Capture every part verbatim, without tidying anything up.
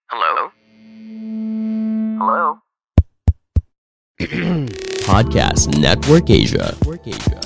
Hello? Hello? Podcast Network Asia. Network Asia.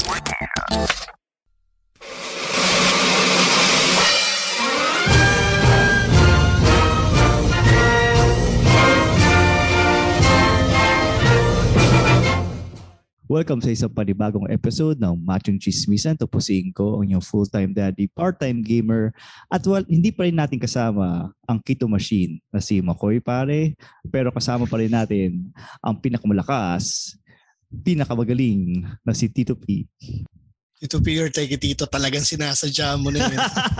Welcome sa isang panibagong episode ng Machong Chismisan. Tapusin ko ang inyong full-time daddy, part-time gamer. At well, hindi pa rin natin kasama ang Keto Machine na si Makoy pare. Pero kasama pa rin natin ang pinakamalakas, pinakamagaling na si Tito P. Tito P or Teki Tito, talagang sinasadya mo na yun.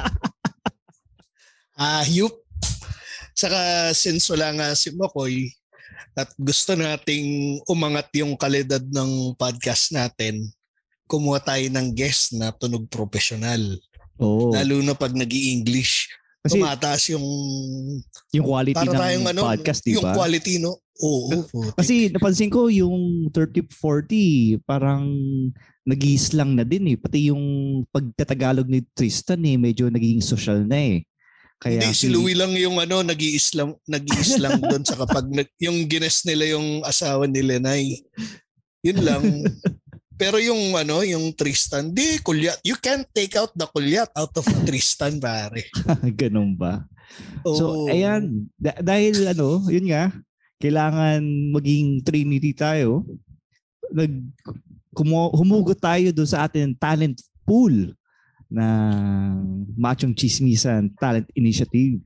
Ah, yup. Saka since wala nga si Makoy, at gusto nating umangat yung kalidad ng podcast natin, kumuha tayo ng guest na tunog profesional. Oo. Lalo na pag nag-i-English. Kasi tumataas yung yung quality para ng tayong, ano, podcast, di yung ba? quality, no? Oo. oo. Kasi napansin ko yung thirty forty parang nag-i-slang na din eh. Pati yung pagtatagalog ni Tristan eh, medyo naging social na eh. Kaya Hindi, si Louie lang yung ano, nag-i-islam, nag-i-islam doon sa kapag nag- yung gines nila yung asawa ni Lenay. Yun lang. Pero yung ano, yung Tristan, di, kulyat. You can't take out the kulyat out of Tristan, pare. ganun ba? Oh. So, ayan. Da- dahil ano, yun nga, kailangan maging trinity tayo. Nag, kumu- humugot tayo doon sa ating talent pool na Machong Chismisan Talent Initiative.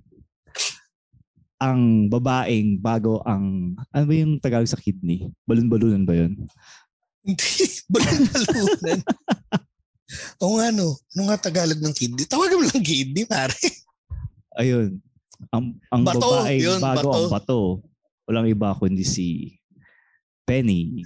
Ang babaeng bago ang, ano ba yung Tagalog sa kidney? Balon-balunan ba yun? Hindi, balon-balunan. O nga no, ano nga Tagalog ng kidney? Tawagan mo lang kidney, pare. Ayun. Ang, ang Bato, babaeng yun, bago bato. ang bato. Walang iba kundi si Penny.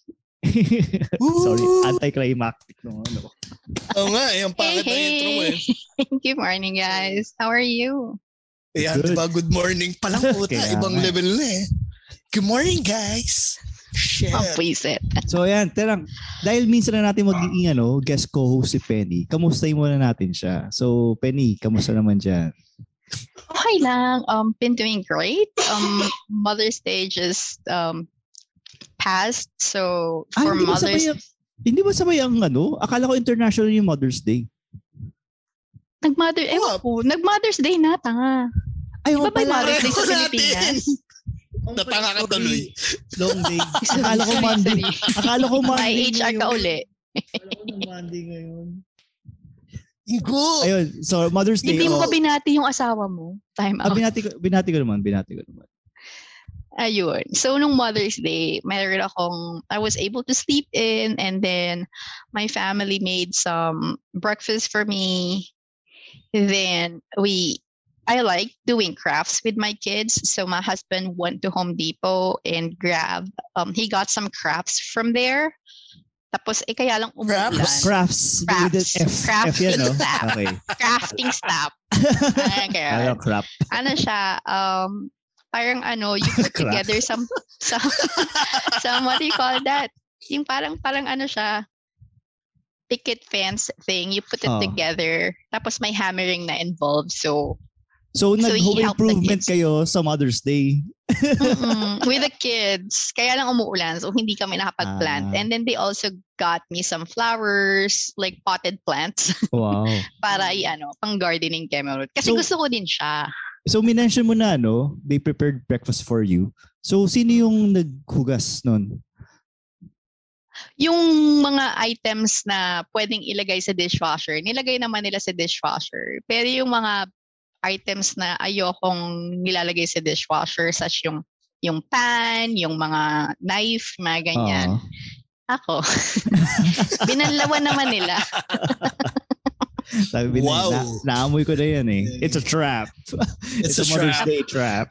Sorry, anticlimactic no ano. Oo nga, eh, ang pangit na intro mo eh. Good morning, guys. How are you? Ayan, Good. diba, good morning pa lang po. Kaya Ibang nga. level na eh. Good morning, guys. Shit. Oh, please it. So ayan, terang dahil minsan na natin magiging ano, guest co-host si Penny. Kamustahin muna natin siya. So Penny, kamusta naman diyan? Okay lang. Um, been doing great. Um, Mother's Day just um passed. So Ah, for hindi ba sabay Mother's, ang, hindi ba sabay ang ano? Akala ko international yung Mother's Day. nag-mother, eh, Oh, po, nag-Mother's Day na, tanga. Ay, Di ba ba pala. Mother's Day sa Pareho natin. Pilipinas? Natanga ka tuloy. Long day. Akala ko Sorry, Monday. sorry. Akala ko Monday. May H R ka ngayon. uli. Akala ko Monday ngayon. Igo. Ayun, so Mother's Day. Hindi mo oh. ba binati yung asawa mo? Time Ah, out. binati ko, binati ko naman, binati ko naman. Ayun. So, nung Mother's Day, mayroon akong, I was able to sleep in, and then my family made some breakfast for me. Then we, I like doing crafts with my kids. So my husband went to Home Depot and grabbed, um, he got some crafts from there. Tapos, eh, kaya lang umulan. Crafts? Crafts. With the F, F yan, no? Crafting Okay. Crafting stuff. Okay. Ano, crap. Ano siya, um, parang ano, you put Crap. together some, some, some, what do you call that? Yung parang, parang ano siya, picket fence thing, you put it Oh. together, tapos may hammering na involved, so, So, So, nag-home he helped the improvement kids. kayo sa Mother's Day. mm-mm, with the kids, kaya lang umuulan, so hindi kami nakapag-plant. Ah. And then they also got me some flowers, like potted plants, Wow. para i-ano, pang gardening kami. Kasi So- gusto ko din siya. So, minention mo na, no? They prepared breakfast for you. So, sino yung naghugas nun? Yung mga items na pwedeng ilagay sa dishwasher, nilagay naman nila sa dishwasher. Pero yung mga items na ayokong nilalagay sa dishwasher, such yung yung pan, yung mga knife, mga ganyan. Ah. Ako. Binanlawan naman nila. Sabi Wow. na, naamoy ko na yan eh. It's a trap. It's a Mother's trap. Day trap.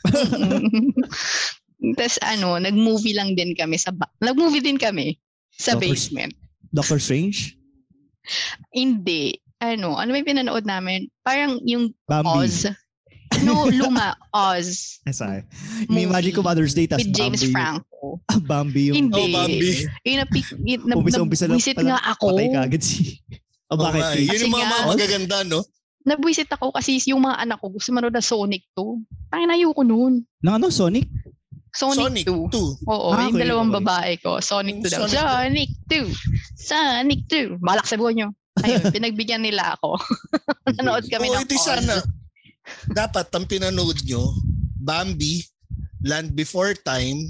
Tapos ano, nag-movie lang din kami sa ba- nag-movie din kami sa Doctor- basement. Doctor Strange? Hindi. Ano, ano may pinanood namin? Parang yung Bambi. Oz. No, luma, Oz. Eh, sorry. May-imagine ko Mother's Day, tas With James Bambi. Franco. Ah, Bambi yung... Hindi. Oh, Bambi. Yung napi, yung, na, Umpisa-umpisa lang visit pala, nga ako. Patay ka agad si... O Oo bakit? nga, Kate? yun yung mga Kasi mga nga- magaganda, no? nabwisit ako kasi yung mga anak ko gusto manood na Sonic two. Tangina, ayoko nun. Nang ano, Sonic? Sonic, Sonic two. two. Oo, Ah, yung okay, dalawang okay. babae ko. Sonic Yung two daw. Sonic two. Sonic two. Sonic two. Balak sa buwan nyo. Ayun, pinagbigyan nila ako. Nanood kami Oo, ng iti Oz. sana. Dapat ang pinanood nyo, Bambi, Land Before Time,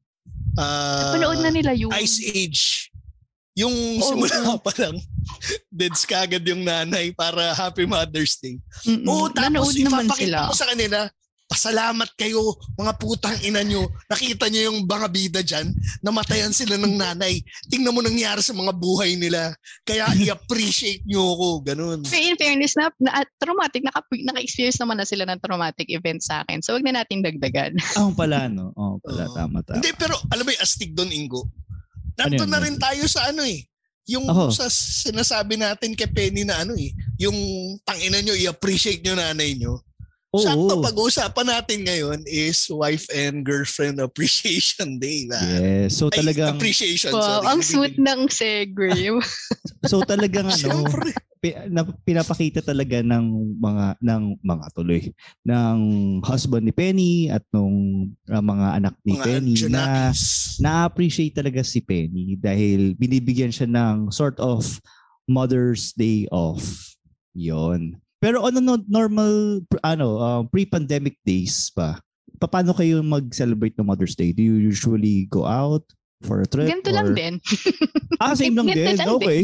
uh, Napanood na nila yun. Ice Age. Yung Oo. simula pa lang, deads kagad yung nanay para Happy Mother's Day. Mm-mm. Oo, tapos Nanood naman ipapakita sila. mo sa kanila, pasalamat kayo, mga putang ina nyo. Nakita nyo yung mga bida dyan, namatayan sila ng nanay. Tingnan mo nangyari sa mga buhay nila. Kaya i-appreciate nyo ako. Ganun. Pero in fairness, na, na traumatic, naka, naka-experience naman na sila ng traumatic event sa akin. So, wag na natin dagdagan. Ah, pala, no? Oo, pala, Oo. tama, tama. Hindi, pero alam mo yung astig doon, Ingo. Ano Nandun yun? na rin tayo sa ano eh. Yung Ako. sa sinasabi natin kay Penny na ano eh. Yung tangina nyo, i-appreciate nyo nanay nyo. Oo. Sakto, pag-uusapan natin ngayon is Wife and Girlfriend Appreciation Day. Na. Yes. So Ay, talagang, appreciation, Wow, sorry. ang sweet ng segue. so talagang ano, Siyempre. pi- na, pinapakita talaga ng mga ng mga tuloy ng husband ni Penny at nung uh, mga anak ni Mga Penny na Janakis. na-appreciate talaga si Penny dahil binibigyan siya ng sort of Mother's Day off. Yon. Pero ano no, normal ano uh, pre-pandemic days pa? Paano kayo mag-celebrate ng Mother's Day? Do you usually go out for a trip? Ganito or... lang din. Ah, same lang Ganito din. lang Okay.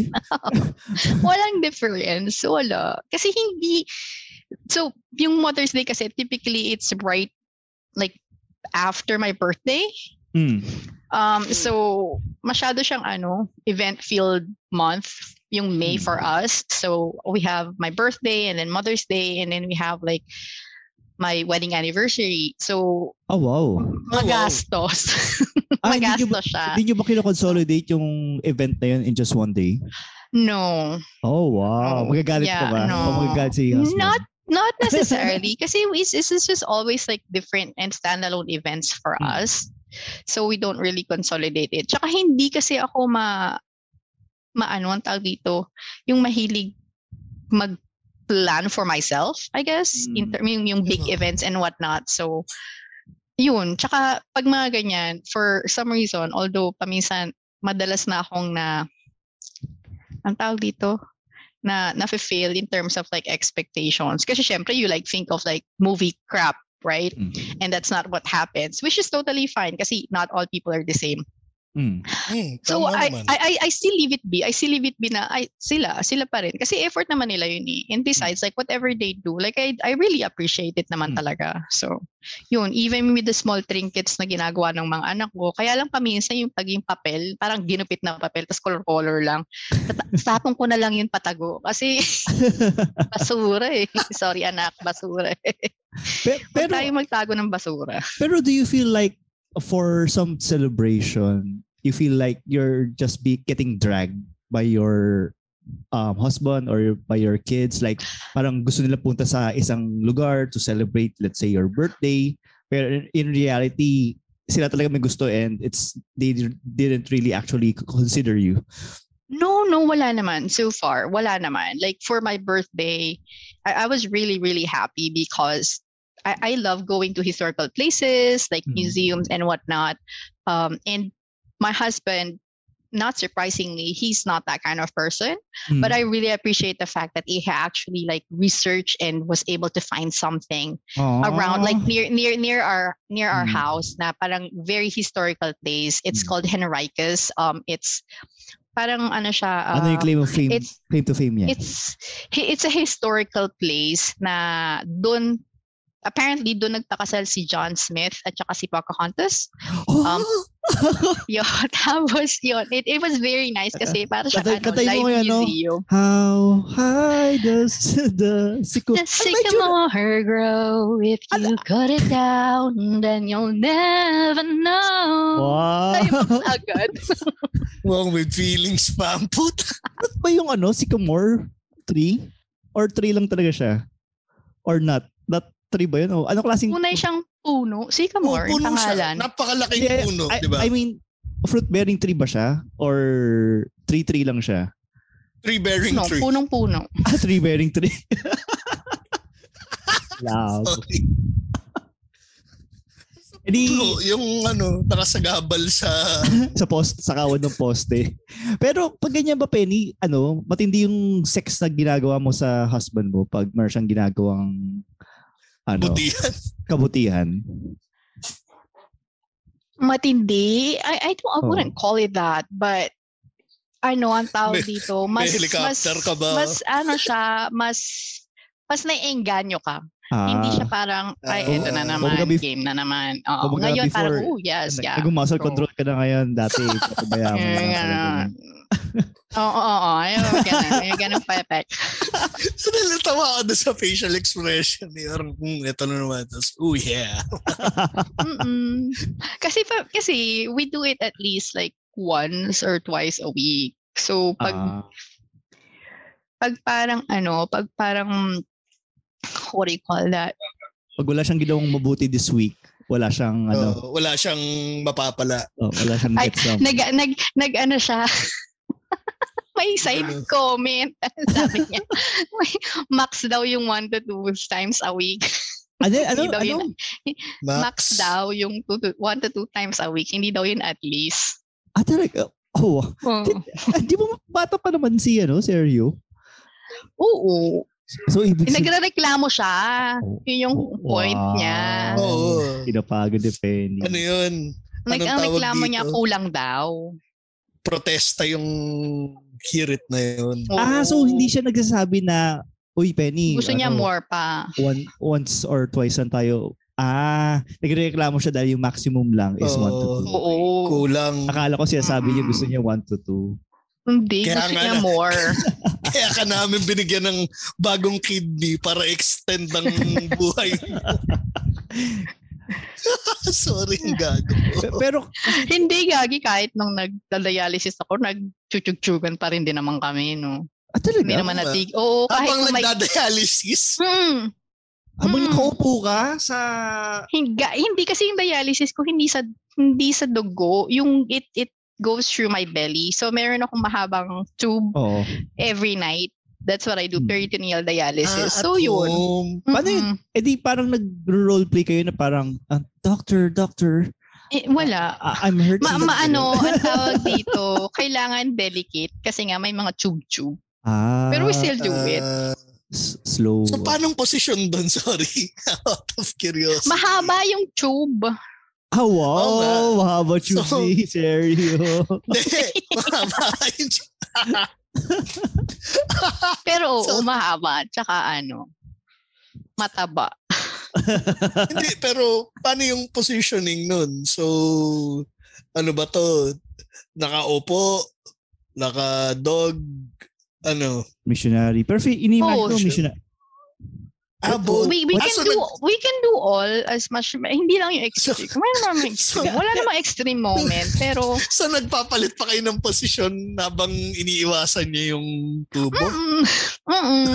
Walang difference. Wala. Kasi hindi, so yung Mother's Day kasi typically it's right like after my birthday. Mm. Um, so masyado siyang ano, event-filled month yung May for us. So we have my birthday and then Mother's Day and then we have like my wedding anniversary. So Oh, wow. magastos. Ah, hindi nyo ba, Magastos siya. hindi nyo ba kinoconsolidate yung event na yun in just one day? No. Oh, wow. No. Magagalit Yeah, ka ba? no. O magagalit si husband? Not not necessarily kasi it's, it's just always like different and standalone events for Hmm. us. So we don't really consolidate it. Tsaka hindi kasi ako ma maano ang tawag dito, yung mahilig mag-plan for myself, I guess, Mm. in term, yung, yung big Mhm. events and whatnot. So, yun. Tsaka, pag mga ganyan, for some reason, although paminsan, madalas na akong na, ang tawag dito, na na-fail in terms of like expectations. Kasi syempre, you like think of like movie crap, right? Mm. And that's not what happens, which is totally fine kasi not all people are the same. Mm. Hmm, So tama I, naman. I I I still leave it be. I still leave it be na ay sila, sila pa rin kasi effort naman nila yun eh. And besides like whatever they do, like I I really appreciate it naman Mm. talaga. So yun, even with the small trinkets na ginagawa ng mga anak ko, kaya lang paminsan yung paging papel, parang ginupit na papel tapos color-color lang. Tata- Tapon ko na lang yun patago kasi basura eh. Sorry anak, basura eh. Pe- Pero pero, tayo magtago ng basura. pero do you feel like for some celebration, you feel like you're just be getting dragged by your um, husband or by your kids? Like parang gusto nila punta sa isang lugar to celebrate, let's say, your birthday. Pero in, in reality, sila talaga may gusto and it's they didn't really actually consider you. No, no, wala naman. So far, wala naman. Like for my birthday, I, I was really, really happy because I, I love going to historical places like Mhm. museums and whatnot. Um, and my husband, not surprisingly, he's not that kind of person. Mm. But I really appreciate the fact that he actually like researched and was able to find something around like near near near our near our Mm. house na parang very historical place. It's Mm. called Henricus. Um, it's parang ano siya. ano yung uh, claim of fame? it's- Claim to fame niya? It's hi- it's a historical place na doon apparently doon nagtakasal si John Smith at saka si Pocahontas. Oh! um, Yo, tapos yun. It, it was very nice kasi para siya Katay- ano, katay mo live yan, no? museum. How high does the sycamore... The sycamore grow if you cut it down, then you'll never know. Wow! Ay, agad. Wow, with feelings pa ang puta. Ano ba yung ano, sycamore tree? Or tree lang talaga siya? Or not? Not tree ba yun? O, ano klaseng... Tunay siyang puno. Oh, Sycamore, yung puno siya. pangalan. Napakalaking Yeah, puno, I, di ba? I mean, fruit-bearing tree ba siya? Or tree-tree lang siya? Tree-bearing No, tree. punong-puno. Ah, tree-bearing tree. Labo. Sorry. Edi, True, yung ano, nakasagabal sa... sa post, sa kawad ng poste. Pero pag ganyan ba, Penny, ano, matindi yung sex na ginagawa mo sa husband mo pag meron siyang ginagawang ano, butihan. kabutihan? Matindi? I, I, don't, I Oh. wouldn't call it that, but ano ang tawag May- dito? Mas, may helicopter mas, ka ba? Mas ano siya, mas, mas naiengganyo ka. Ah, Hindi siya parang, ay, Ah. eto na naman, Kumbaga bef- game na naman. Oo, kumbaga ngayon before, parang, oh, yes, yeah. Nag-muscle Go. control ka na ngayon. Dati, papabayaan mo na. Eh, parang ganun. Oo, oo, oo. Ayun, ganun. May ganun pa effect. So, nalatawa ako doon sa facial expression. Parang, hmm, ito na naman. Tapos, oh yeah. Mm-mm. Kasi, pa, kasi we do it at least like once or twice a week. So, pag, Ah, pag parang ano, pag parang, what do you call that? pag wala siyang ginawang mabuti this week, wala siyang ano, Oh, wala siyang mapapala. oh, wala siyang Ay, get some. Nag, nag, nag, ano siya, may side Ano? comment. Sabi niya, may, max daw yung one to two times a week. Ano, ano, Hindi daw ano? yun, max. daw yung two to, one to two times a week. Hindi daw yun at least. Ah, talaga? Oh, Oh. ah, di mo bata pa naman si, ano, Sergio? Oo. So, ibig sabihin, Nagrereklamo siya. Oh. Yun yung point Wow. niya. Oo. pinapagod ni Penny. Ano yun? Nag, Anong ang tawag reklamo niya, dito? kulang daw. Protesta yung hirit na yun. Oo. Ah, so hindi siya nagsasabi na, uy, Penny, Gusto niya ano, more pa. one, once or twice lang tayo. Ah, nagreklamo siya dahil yung maximum lang is Oo. one to two. Oo. Kulang. Akala ko siya sabi niya gusto niya one to two. Hindi, Kaya gusto nga niya na- more. Kaya ka namin binigyan ng bagong kidney para extend ang buhay. Sorry, ang gago. Pe- Pero, Hindi, gagi. Kahit nung nagda-dialysis ako, nagchuchugchugan pa rin din naman kami, no? ah, talaga? Hindi naman ba? natig. Oo, kahit Habang kung may... nagdadialysis, Hmm, Habang Mm. nakaupo ka sa... hindi, hindi kasi yung dialysis ko, hindi sa hindi sa dugo. Yung it it goes through my belly. So, meron akong mahabang tube Oo. every night. That's what I do, Hmm. peritoneal ah, dialysis. at so, yun. home. Paano yun? Mm-mm. Eh di parang nag-roleplay kayo na parang, ah, doctor, doctor, Eh, wala. ah, I'm hurting. Ma, ma ano, ang tawag dito, kailangan delicate kasi nga may mga tube-tube. Ah, Pero we still do it. Ah, s- slow. so, paanong posisyon doon? Sorry. Out of curiosity. Mahaba yung tube. Ah, Oo wow. nga. Mahaba tube So- ni Sergio. Hindi. Mahaba yung... Pero oo, So- mahaba. Tsaka ano, mataba. Hindi, pero paano yung positioning nun? So, ano ba to? Nakaupo? Naka-dog? Ano? Missionary. Pero fi- ini-imagine Oo, ko sure. missionary. Ah, both. We we Ah, can so do nag- we can do all as much, hindi lang yung extreme. So- Wala namang extreme. Wala namang extreme moment, pero So, nagpapalit pa kayo ng posisyon habang iniiwasan niya yung tubo? mm, mm,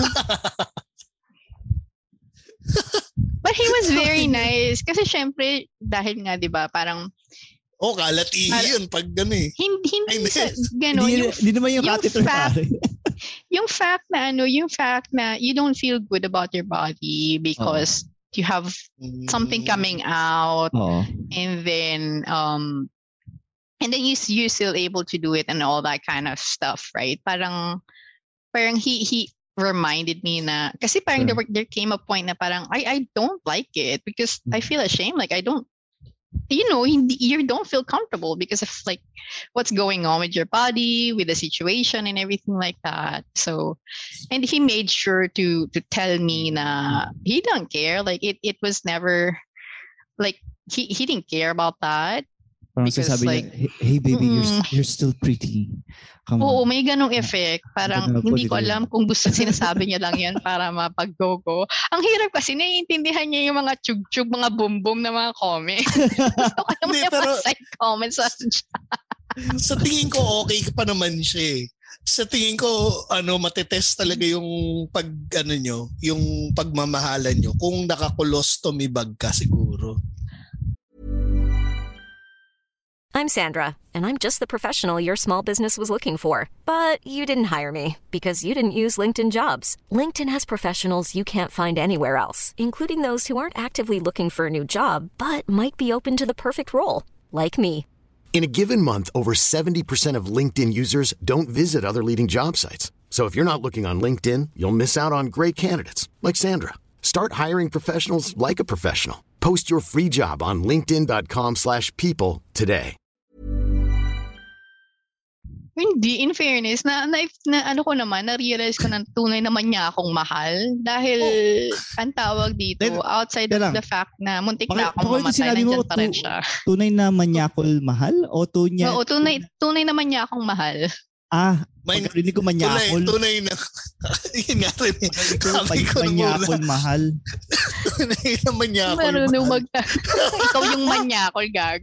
But he was very nice kasi syempre dahil nga 'di ba, parang Oh, kalat ihi Al- yun pag gano'n eh. hindi hindi Ay, sa Hindi, gano'n yung hindi naman yung, yung catheter fact- pare. yung fact na ano, yung fact na you don't feel good about your body because you have something Mm. coming out Oo. and then um and then you you still able to do it and all that kind of stuff, right? Parang parang he he reminded me na kasi parang Sure. there, were- there came a point na parang I I don't like it because I feel ashamed, like I don't, you know, hindi, you don't feel comfortable because of like what's going on with your body, with the situation and everything like that. So, and he made sure to to tell me na he don't care, like it it was never like he he didn't care about that. Parang Because, sasabi like, niya, hey, hey baby, you're, mm. you're still pretty. Come Oo, on. may ganong effect. Parang Ganun, hindi ko pwede alam kung gusto sinasabi niya lang yan para mapag-go-go. Ang hirap kasi naiintindihan niya yung mga chug-chug, mga boom-boom na mga comments. Gusto ko naman Hindi, yung pero- mga side comments. Sa tingin ko, okay pa naman siya eh. Sa tingin ko, ano, matetest talaga yung pag, ano nyo, yung pagmamahalan nyo. Kung naka-colostomy bag ka siguro. I'm Sandra, and I'm just the professional your small business was looking for. But you didn't hire me because you didn't use LinkedIn Jobs. LinkedIn has professionals you can't find anywhere else, including those who aren't actively looking for a new job, but might be open to the perfect role, like me. In a given month, over seventy percent of LinkedIn users don't visit other leading job sites. So if you're not looking on LinkedIn, you'll miss out on great candidates like Sandra. Start hiring professionals like a professional. Post your free job on linkedin.com slash people today. Hindi, in fairness, na, na, na ano ko naman, na-realize ko na tunay naman niya akong mahal. Dahil, oh. ang tawag dito, Then, outside of the fact na muntik Baka, na akong mamatay, nandyan pa rin siya. Tunay na manyakol mahal? O tunya? Oo, tunay, tunay naman niya akong mahal. Ah, pagkarinig ko manyakol. Tunay, tunay na. Yun nga rin. Sabi ko manyakol mahal. Tunay na manyakol Marunong mahal. Mag- Ikaw yung manyakol, gago.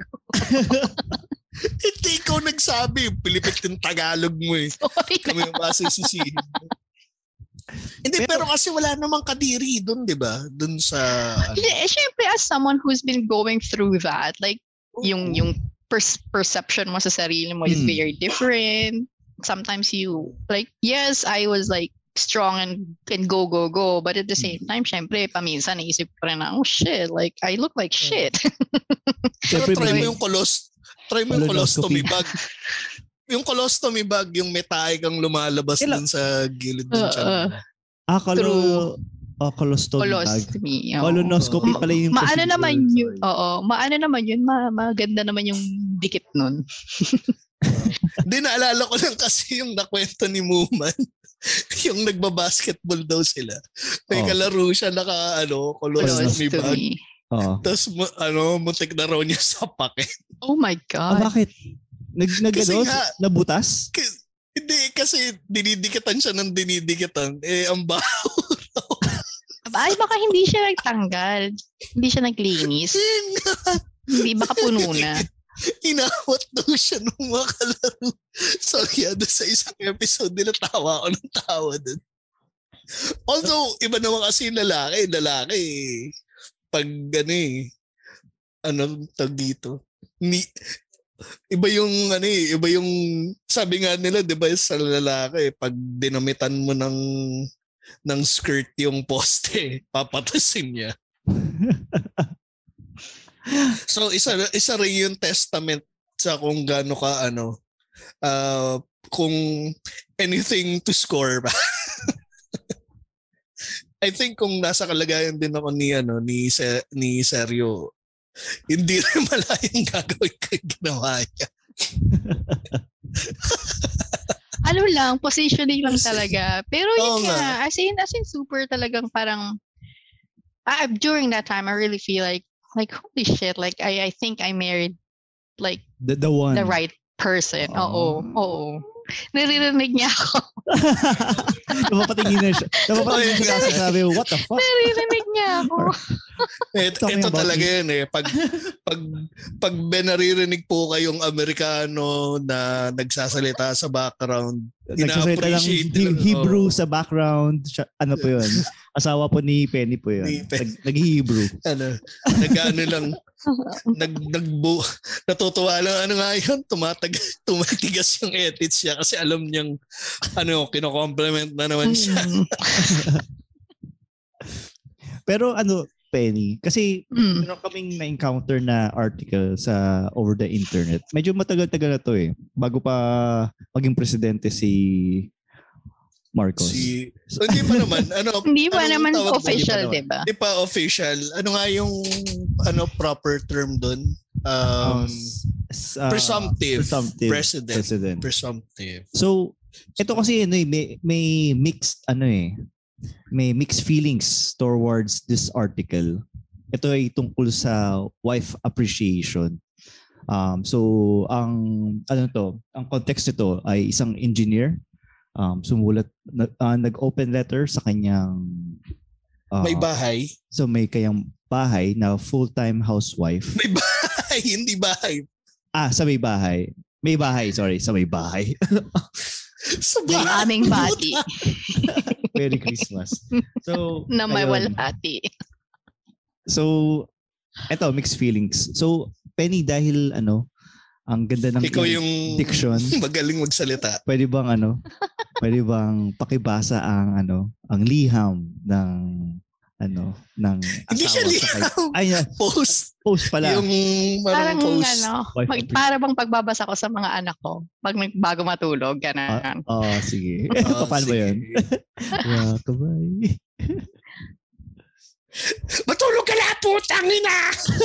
Hindi ikaw nagsabi. Pilipit yung Tagalog mo eh. Sorry Kami yung masisisihin. Hindi, pero, pero kasi wala namang kadiri doon, di ba? Doon sa... Ano. Eh, syempre, as someone who's been going through that, like, oh. yung yung per- perception mo sa sarili mo is hmm. very different. Sometimes you, like, yes, I was like, strong and can go, go, go. But at the same time, syempre, paminsan, naisip ko rin na, oh shit, like, I look like shit. Pero try mo yung kolos. Try mo yung colostomy bag. Yung colostomy bag, yung metay kang lumalabas dun sa gilid ng uh, tiyan. Uh, ah, kalo, oh, colostomy, colostomy bag. Colonoscopy pala yung maano naman yun. Oo, maano naman yun. Ma, maganda naman yung dikit nun. Hindi, naalala ko lang kasi yung nakwento ni Muman. Yung nagbabasketball daw sila. May oh. kalaro siya naka, ano, colostomy bag. Oh. Tapos, ano, muntik na raw niya sa paket. Oh my God. Ah, bakit? Nag, nag ano, nabutas? K- hindi, kasi dinidikitan siya ng dinidikitan. Eh, ang baho raw. Ay, baka hindi siya nagtanggal. Hindi siya naglinis. Hindi, baka puno na. Inawat daw siya nung mga kalaro. So, yeah, doon sa isang episode nila, tawa ako ng tawa doon. Although, iba naman kasi lalaki. Lalaki, pag ano eh, ano tag dito, ni, iba yung ano eh, iba yung, sabi nga nila, di ba sa lalaki, pag dinamitan mo ng, ng skirt yung poste, papatasin niya. So, isa, isa rin yung testament sa kung gaano ka, ano, uh, kung anything to score ba. I think kung nasa kalagayan din ako ni ano ni Se, ni Sergio, hindi rin malayang gagawin ko yung ginawa niya. Ano lang, positioning lang talaga. Pero yun oh, nga, as in, as in super talagang parang, uh, during that time, I really feel like, like holy shit, like I, I think I married like the, the one, the right person. Oo, oo. Naririnig niya ako. Napapatingin na siya. Napapatingin siya kasi sabi, what the fuck? Naririnig niya ako. ito, ito talaga yun eh. Pag, pag, pag naririnig po kayong Amerikano na nagsasalita sa background, nagsasalita ng he- Hebrew oh. sa background, siya, ano po yun? Asawa po ni Penny po yun. Nag- Nag-Hebrew. Ano, nag-ano lang, nag, nagbu, natutuwa lang, ano nga yun, tumatag, tumatigas yung edits siya kasi alam niyang, ano, kino-compliment na naman siya. Pero ano, Penny, kasi mm. meron kaming na-encounter na article sa over the internet. Medyo matagal-tagal na to eh. Bago pa maging presidente si Marcos. Si, so, hindi pa naman. Ano, hindi pa naman official, di ba? Hindi pa official. Ano nga yung ano proper term doon? Um, uh, presumptive, presumptive president. president. Presumptive. So, ito kasi ano, may, may mixed ano eh. May mixed feelings towards this article. Ito ay tungkol sa wife appreciation. Um, so, ang ano to, ang context nito ay isang engineer. Um, sumulat, uh, nag-open letter sa kanyang uh, may bahay. So may kayang bahay na full-time housewife. May bahay, hindi bahay. Ah, sa may bahay. May bahay, sorry, sa may bahay. Sa bahay. Yung aming bati. Merry Christmas. So, na may walhati. So, eto, mixed feelings. So, Penny, dahil ano, Ang ganda ng Ikaw yung diction. magaling magsalita. Pwede bang ano? Pwede bang pakibasa ang ano, ang liham ng ano, ng Hindi siya asawa sa liham. kay- Ay, yeah. Post. Post pala. Yung Parang parang post. ano, Wife mag, of- para bang pagbabasa ko sa mga anak ko pag may bago matulog, Ah, ganun. oh, sige. Oh, Paano ba sige. yun? Wakabay. Matulog ka na, putang ina!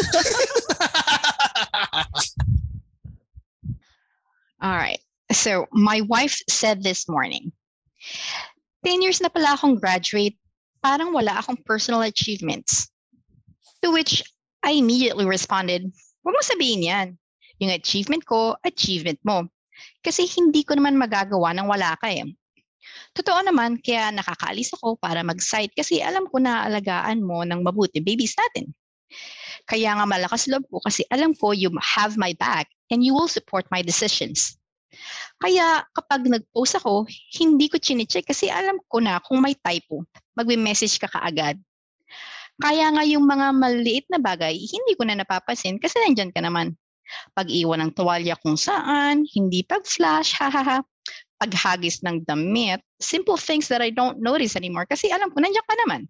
All right. So, my wife said this morning, ten years na pala akong graduate, parang wala akong personal achievements. To which I immediately responded, huwag mo sabihin yan. Yung achievement ko, achievement mo. Kasi hindi ko naman magagawa ng wala ka eh. Totoo naman, kaya nakakaalis ako para mag-site kasi alam ko na alagaan mo ng mabuti babies natin. Kaya nga malakas loob ko kasi alam ko you have my back and you will support my decisions. Kaya kapag nag-post ako, hindi ko chine-check kasi alam ko na kung may typo, magme-message ka kaagad. Kaya nga yung mga maliit na bagay, hindi ko na napapansin kasi nandyan ka naman. Pag-iwan ng tuwalya kung saan, hindi pag-flash, hahaha. Paghagis ng damit, simple things that I don't notice anymore kasi alam ko nandiyan ka naman.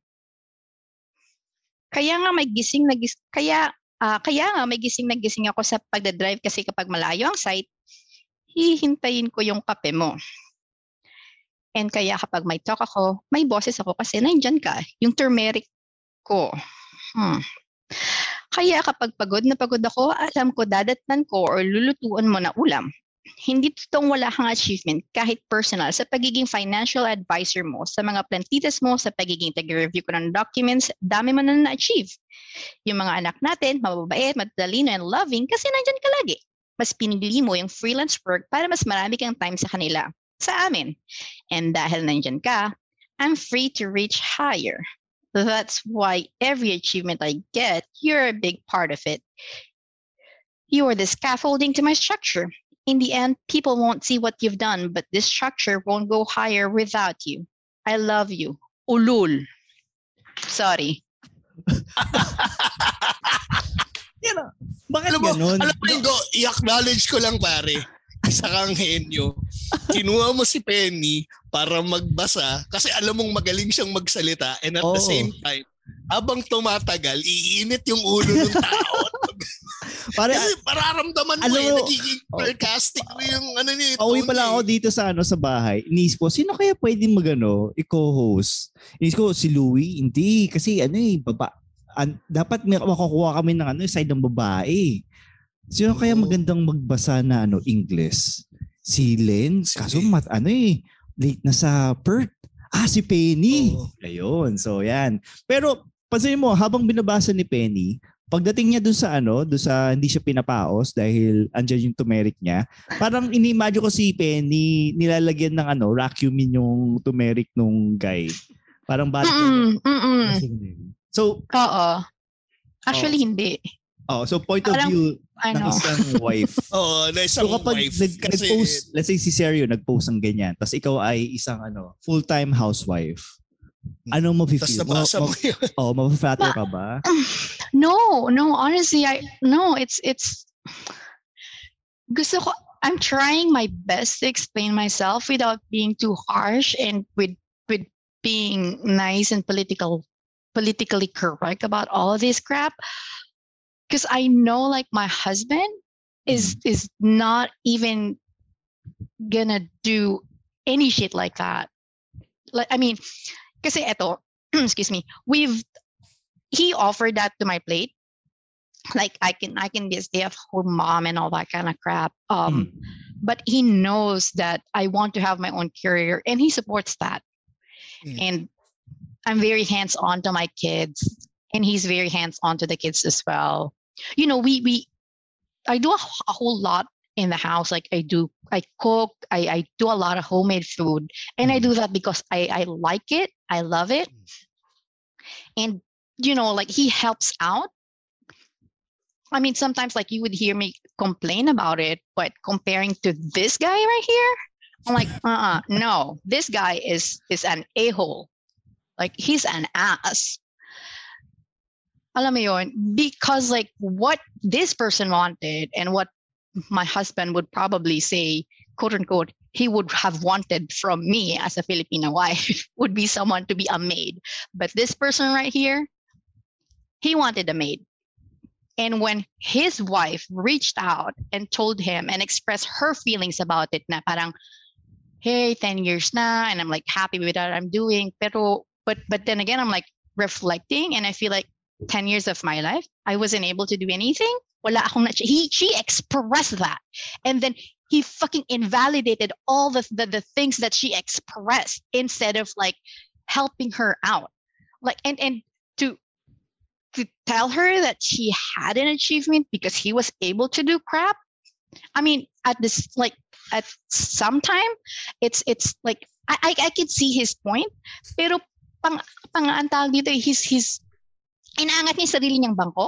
Kaya nga may gising na gis- kaya ah, kaya nga may gising na gising ako sa pagdadrive kasi kapag malayo ang site, hihintayin ko yung kape mo. And kaya kapag may talk ako, may boses ako kasi nandiyan ka, yung turmeric ko. Hmm. Kaya kapag pagod na pagod ako, alam ko dadatnan ko or lulutuan mo na ulam. Hindi totoong wala kang achievement kahit personal sa pagiging financial advisor mo, sa mga plantitas mo, sa pagiging tag-review ko ng documents, dami mo na na-achieve. Yung mga anak natin, mababait, matalino, and loving kasi nandyan ka lagi. Mas pinili mo yung freelance work para mas marami kang time sa kanila, sa amin. And dahil nandyan ka, I'm free to reach higher. That's why every achievement I get, you're a big part of it. You are the scaffolding to my structure. In the end, people won't see what you've done, but this structure won't go higher without you. I love you. Ulul. Sorry. Yan na. Bakit Alam mo, ganun? alam mo, Ingo, i-acknowledge ko lang pare. Isa kang henyo. Kinuha mo si Penny para magbasa kasi alam mong magaling siyang magsalita and at Oo. the same time, habang tumatagal, iinit yung ulo ng tao. Pare, Kasi pararamdaman mo alam eh, mo, nagiging oh, sarcastic na yung ano ni pauwi Tony. pala ako dito sa ano sa bahay. Inisip ko, sino kaya pwedeng magano, i-co-host? Inisip ko, si Louie? Hindi, kasi ano eh, baba, an, dapat may makukuha kami ng ano, side ng babae. Sino kaya Oo. magandang magbasa na ano, English? Si Lenz, kaso Sige. mat, ano eh, late na sa Perth. Ah, si Penny. Oo. Ayun, so yan. Pero, pansinin mo, habang binabasa ni Penny, pagdating niya dun sa ano, dun sa hindi siya pinapaos dahil andyan yung turmeric niya, parang ini-imagine ko si Penny nilalagyan ng ano, vacuumin yung turmeric nung guy. Parang bad. Mm-mm, mm-mm. So, Oo. Actually, Oh. hindi. oh, so point of Parang, view ng Ano? isang wife. Oo, na isang So kapag wife. nag, kasi, nag-post, let's say si Sergio nag-post ng ganyan, tapos ikaw ay isang ano, full-time housewife. Anong tas mafe-feel? nabasa mo yun. Oh, mafe-flatter ka ba? No, no, honestly, I no, it's it's gusto ko, I'm trying my best to explain myself without being too harsh and with with being nice and political politically correct about all of this crap. Because I know like my husband is is not even gonna do any shit like that. Like I mean, kasi eto, excuse me, we've he offered that to my plate. Like I can I can be a stay-at-home mom and all that kind of crap. Um, but he knows that I want to have my own career and he supports that. Mm. And I'm very hands-on to my kids and he's very hands-on to the kids as well. You know, we we I do a, a whole lot in the house. Like I do, I cook, I, I do a lot of homemade food. And I do that because I, I like it. I love it. And, you know, like he helps out. I mean, sometimes like you would hear me complain about it, but comparing to this guy right here, I'm like, uh-uh, no, this guy is is an a-hole. Like he's an ass. Alam mo yun, because like what this person wanted and what my husband would probably say, quote unquote, he would have wanted from me as a Filipina wife would be someone to be a maid. But this person right here, he wanted a maid. And when his wife reached out and told him and expressed her feelings about it, na parang, hey, ten years na, and I'm like happy with what I'm doing. Pero, but, but then again, I'm like reflecting, and I feel like ten years of my life, I wasn't able to do anything. Wala akong na, he, she expressed that. And then he fucking invalidated all the, the, the things that she expressed instead of like helping her out. Like, and, and to, to tell her that she had an achievement because he was able to do crap. I mean, at this, like, at some time, it's, it's like, I, I, I could see his point, pero pang, pang, ang tawag dito, he's, he's, inaangat niya yung sarili niyang bangko.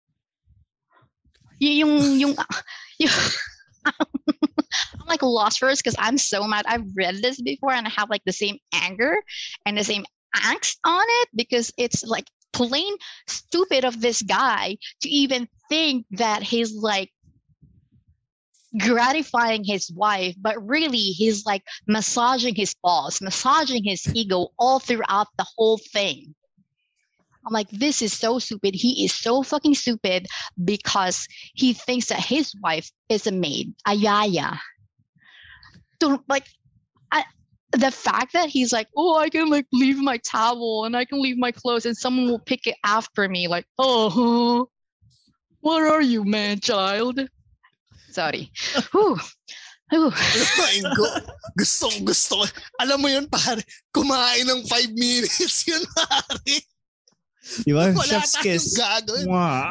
Y- yung, yung, yung, I'm like lost first because I'm so mad. I've read this before and I have like the same anger and the same angst on it because it's like plain stupid of this guy to even think that he's like gratifying his wife, but really he's like massaging his balls, massaging his ego all throughout the whole thing. I'm like, this is so stupid. He is so fucking stupid because he thinks that his wife is a maid, a yaya. So, like, I, the fact that he's like, oh, I can like leave my towel and I can leave my clothes and someone will pick it after me. Like, oh, what are you, man, child? Sorry. Whew. Whew. gusto, gusto. Alam mo yun, pare, kumain ng five minutes yun, pare. Di ba? Wala Chef's kiss. Mwah.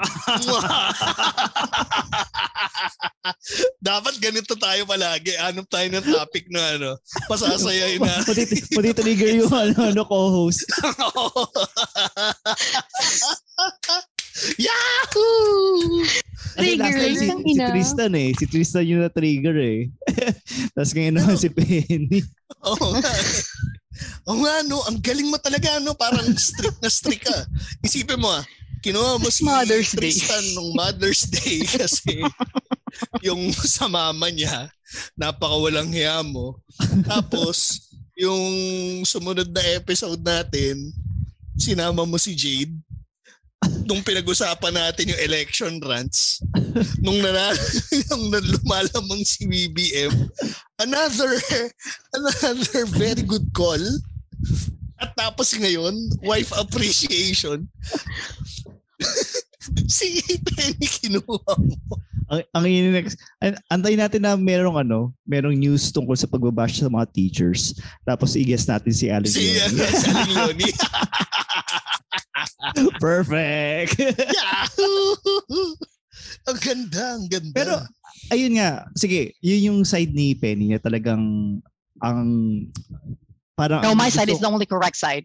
Dapat ganito tayo palagi. Hanap tayo ng topic na ano, pasasayain na. Pati trigger yung ano, ano, co-host. Yahoo! Trigger. Si, si Tristan eh. Si Tristan yung na-trigger eh. Tapos ngayon naman si Penny. Oo nga. Oo nga, no. Ang galing mo talaga, no. Parang strict na strict ka. Isipin mo ah, kinuha mo si Mother's Tristan Day. nung Mother's Day kasi yung sa mama niya, napakawalang hiya mo. Tapos, yung sumunod na episode natin, sinama mo si Jade. Nung pinag-usapan natin yung election rants, nung, nana, nung lumalamang si B B M, another, another very good call. At tapos ngayon, wife appreciation. Si Penny kinuha mo. Ang ang next, antayin natin na merong ano, merong news tungkol sa pagbabash sa mga teachers. Tapos i-guess natin si Alan Si, Leonie. uh, si Alan Leonie. Perfect. Yahoo! Ang ganda, ang ganda. Pero ayun nga, sige, yun yung side ni Penny na talagang ang parang No, ang my side gusto- is the only correct side.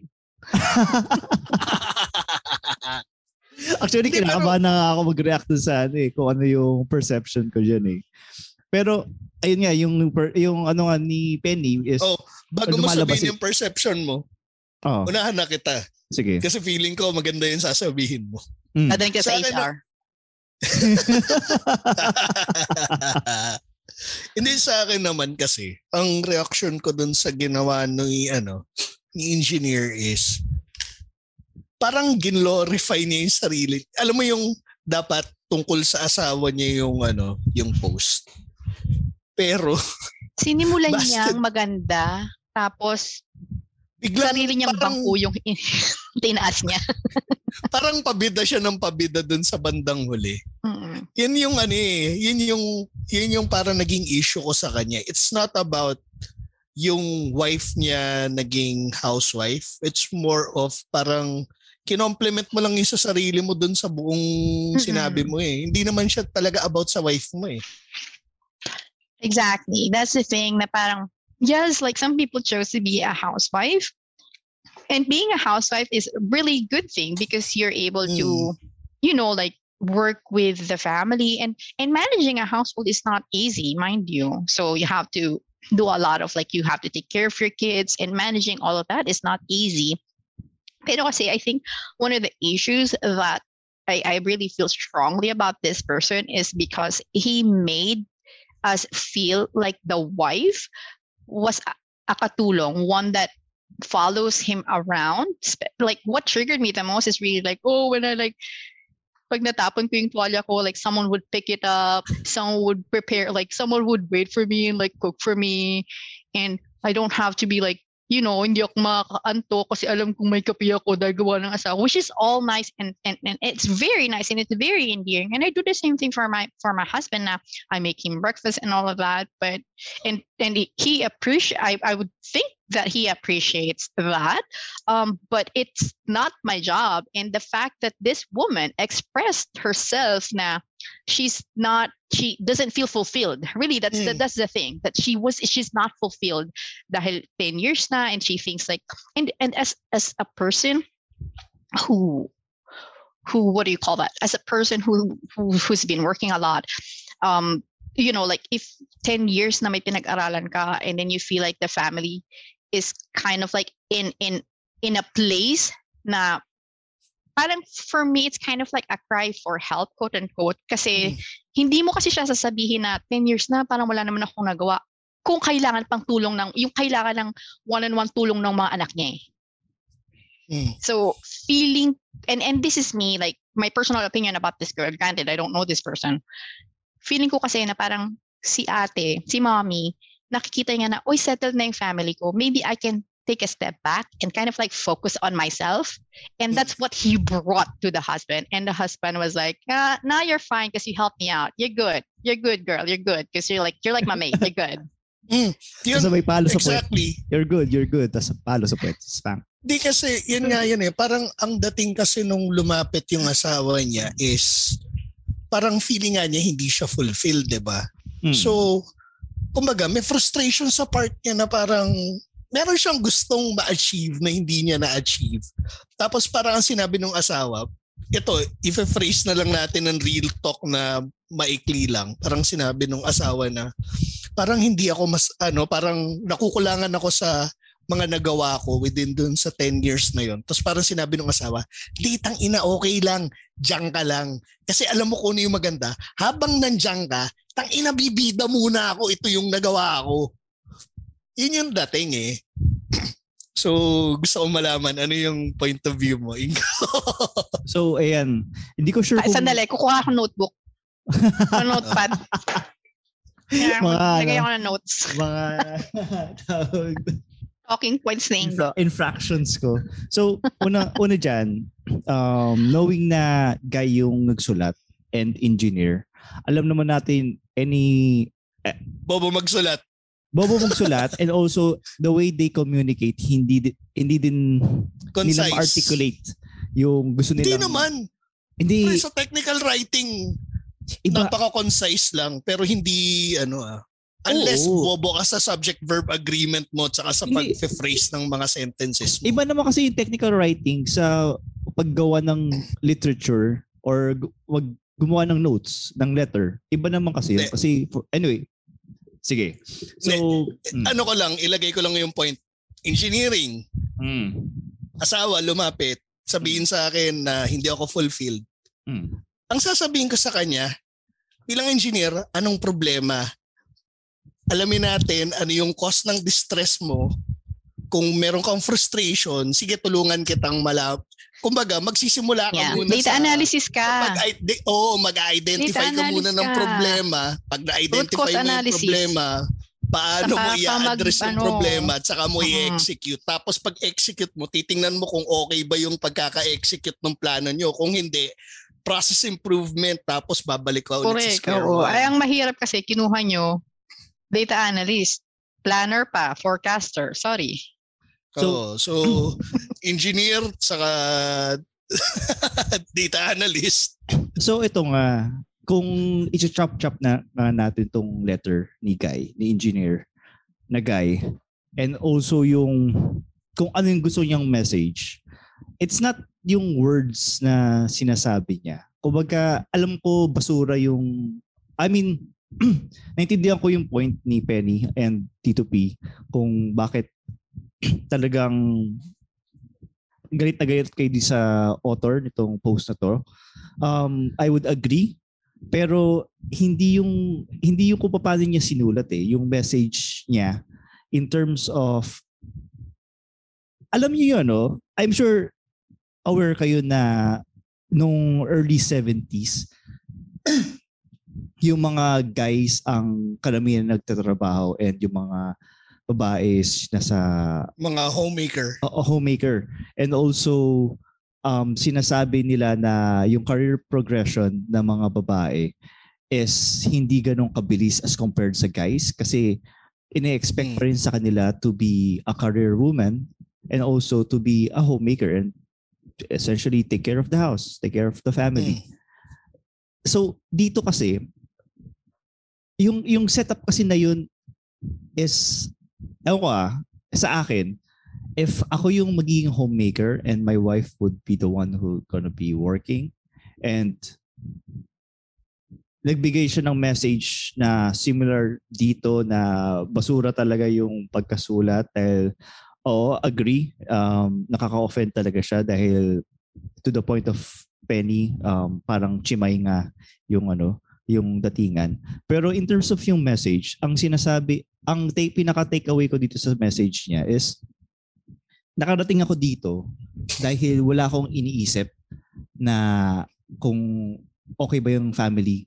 Actually, Hindi, kinakabahan na nga ako mag-react dun sa ano eh, kung ano yung perception ko dyan eh. Pero, ayun nga, yung, yung ano nga ni Penny is, Oh, bago mo lumalabas sabihin si- yung perception mo, oh, unahan na kita. sige. Kasi feeling ko maganda yung sasabihin mo. Mm. Dadalhin ka sa Sa akin, H R. Hindi, sa akin naman kasi, ang reaction ko dun sa ginawa ni, ano, ni engineer is, parang ginlorify niya yung sarili. Alam mo yung dapat tungkol sa asawa niya yung, ano, yung post. Pero, Sinimulan Basta- niyang maganda, tapos biglang sarili niyang parang, bangko yung tinaas niya. parang pabida siya ng pabida dun sa bandang huli. Mm-mm. Yan yung ano eh, yun yung, yun yung parang naging issue ko sa kanya. It's not about yung wife niya naging housewife. It's more of parang kinomplement mo lang yung sa sarili mo dun sa buong Mm-mm. sinabi mo eh. Hindi naman siya talaga about sa wife mo eh. Exactly. That's the thing na parang, yes, like some people chose to be a housewife. And being a housewife is a really good thing because you're able to, Mm. you know, like work with the family and, and managing a household is not easy, mind you. So you have to do a lot of like, you have to take care of your kids and managing all of that is not easy. Pero kasi I think one of the issues that I, I really feel strongly about this person is because he made us feel like the wife was a, a katulong, one that follows him around. Like what triggered me the most is really like, oh, when I like, pag natapon ko yung tuwalya ko, like someone would pick it up, someone would prepare, like someone would wait for me and like cook for me. And I don't have to be like, you know, hindi ako makakaanto kasi alam kong may kape ako dahil gawa ng asawa, which is all nice and, and, and it's very nice and it's very endearing. And I do the same thing for my for my husband now. I make him breakfast and all of that. But and and he appreciate. I I would think that he appreciates that. Um, but it's not my job. And the fact that this woman expressed herself now, she's not, she doesn't feel fulfilled. Really, that's mm. the, that's the thing, that she was, she's not fulfilled dahil ten years na, and she thinks like, and and as as a person who who what do you call that? As a person who, who who's been working a lot, um, you know, like if ten years na may pinag-aralan ka, and then you feel like the family is kind of like in in in a place na parang for me it's kind of like a cry for help, quote unquote, kasi mm. hindi mo kasi siya sasabihin na ten years na parang wala naman akong nagawa kung kailangan pang tulong ng yung kailangan ng one-on-one tulong ng mga anak niya. Mm. So feeling, and and this is me, like my personal opinion about this girl, granted I don't know this person, feeling ko kasi na parang si ate, si mommy, nakikita niya na, oy, settled na yung family ko. Maybe I can take a step back and kind of like focus on myself. And that's what he brought to the husband. And the husband was like, ah, now you're fine because you helped me out. You're good. You're good, girl. You're good. Because you're like, you're like my mate. You're good. Mm, yun, so may palo sa exactly. puwet. You're good, you're good. Tapos palo sa puwet. Spam. Di kasi, yun nga yun eh. Parang ang dating kasi nung lumapit yung asawa niya is parang feeling nga niya hindi siya fulfilled, diba? Mm. So, kumbaga, may frustration sa part niya na parang meron siyang gustong ma-achieve na hindi niya na-achieve. Tapos parang ang sinabi ng asawa, ito, i-phrase na lang natin ng real talk na maikli lang. Parang sinabi ng asawa na parang hindi ako mas, ano, parang nakukulangan ako sa mga nagawa ko within dun sa ten years na yon. Tapos parang sinabi ng asawa, ditang ina, okay lang, diyan ka lang. Kasi alam mo kung ano yung maganda, habang nandiyan ka, tang ina, bibida muna ako, ito yung nagawa ko. Yun yung dating eh. So, gusto ko malaman ano yung point of view mo, Ingo. So, ayan. Hindi ko sure Ay, kung... Sandali, kukuha ako notebook. O notepad. Kaya, mga, lagay ako ng notes. Mga talking points na Ingo. Infractions ko. So, una, una dyan, um, knowing na guy yung nagsulat and engineer, alam naman natin any... Eh, Bobo magsulat. Bobo magsulat and also the way they communicate, hindi hindi din hindi na ma-articulate yung gusto nila. Hindi naman. Hindi. Pero sa technical writing, iba, napaka-concise lang pero hindi ano ah. Unless oo, bobo ka sa subject-verb agreement mo tsaka sa pag-phrase ng mga sentences mo. Iba naman kasi yung technical writing sa paggawa ng literature or wag gumawa ng notes, ng letter. Iba naman kasi yun. Kasi for, anyway, sige. So, ne, mm. ano ko lang, ilagay ko lang yung point. Engineering. Mm. Asawa, lumapit. Sabihin sa akin na hindi ako fulfilled. Mm. Ang sasabihin ko sa kanya, bilang engineer, anong problema? Alamin natin ano yung cause ng distress mo. Kung meron kang frustration, sige, tulungan kitang malap. Kumbaga, magsisimula ka yeah. muna Data sa... analysis ka. Pag, Oo, mag-identify ka muna ng ka. problema. Pag na-identify mo yung problema, paano saka mo i-address yung ano, problema at saka mo uh-huh. i-execute. Tapos pag execute mo, titingnan mo kung okay ba yung pagkaka-execute ng plano nyo. Kung hindi, process improvement, tapos babalik ka ulit sa square one. Ay, ang mahirap kasi, kinuha nyo, data analyst, planner pa, forecaster, sorry. So, oh, so engineer saka data analyst. So ito nga, kung i-chop-chop na, na natin tong letter ni Guy, ni engineer na Guy, and also yung kung ano yung gusto niyang message, it's not yung words na sinasabi niya. Kumbaga, alam ko basura yung, I mean, naintindihan ko yung point ni Penny and Tito P kung bakit talagang galit na galit kayo di sa author nitong post na to. Um, I would agree Pero hindi yung hindi yung kung paano niya sinulat eh, yung message niya in terms of, alam niyo yun, no? I'm sure aware kayo na nung early seventies, yung mga guys ang karamihan nagtatrabaho and yung mga babae is nasa mga homemaker. Uh, homemaker. And also um, sinasabi nila na yung career progression ng mga babae is hindi ganun kabilis as compared sa guys kasi ine-expect pa rin sa kanila to be a career woman and also to be a homemaker and essentially take care of the house, take care of the family. Mm. So dito kasi yung yung setup kasi na yun is ewan ko ah, sa akin, if ako yung magiging homemaker and my wife would be the one who gonna be working and nagbigay siya ng message na similar dito na basura talaga yung pagkasulat dahil oo, agree. Um, nakaka-offend talaga siya dahil to the point of Penny, um, parang chimay nga yung ano, yung datingan. Pero in terms of yung message, ang sinasabi, ang take, pinaka-takeaway ko dito sa message niya is nakarating ako dito dahil wala akong iniisip na kung okay ba yung family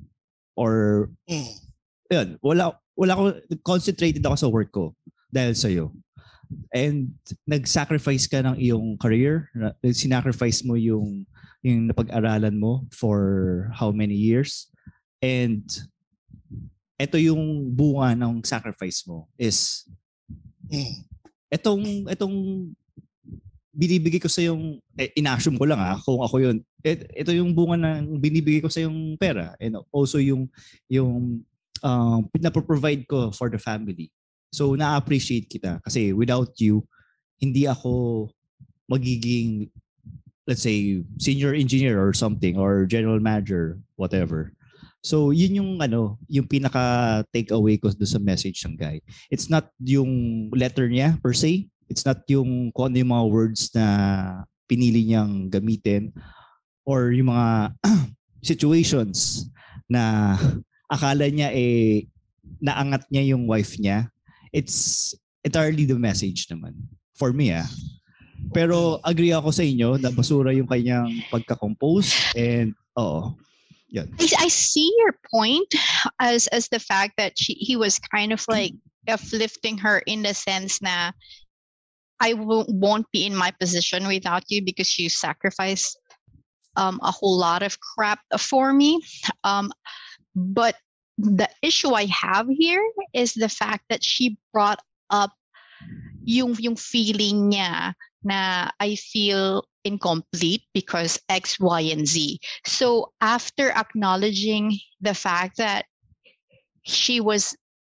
or mm. yun, wala wala ako, concentrated ako sa work ko dahil sa iyo. And nag-sacrifice ka ng iyong career, sinacrifice mo yung yung napag-aralan mo for how many years, and ito yung bunga ng sacrifice mo is mm. etong etong binibigay ko sa yung eh, in-assume ko lang ah kung ako yun, et, ito yung bunga ng binibigay ko sa yung pera and also yung yung um, na-provide ko for the family. So na-appreciate kita kasi without you hindi ako magiging, let's say, senior engineer or something or general manager, whatever. So yun yung ano, yung pinaka takeaway ko do sa message ng guy. It's not yung letter niya per se. It's not yung kung ano yung mga words na pinili niyang gamitin or yung mga situations na akala niya eh naangat niya yung wife niya. It's entirely the message naman. For me ah. Pero agree ako sa inyo na basura yung kanyang pagka-compose and oo. Yeah. I, I see your point as as the fact that she, he was kind of like uplifting her in the sense na I w- won't be in my position without you because you sacrificed um, a whole lot of crap for me. Um, but the issue I have here is the fact that she brought up yung yung feeling niya na I feel incomplete because X, Y, and Z. So after acknowledging the fact that she was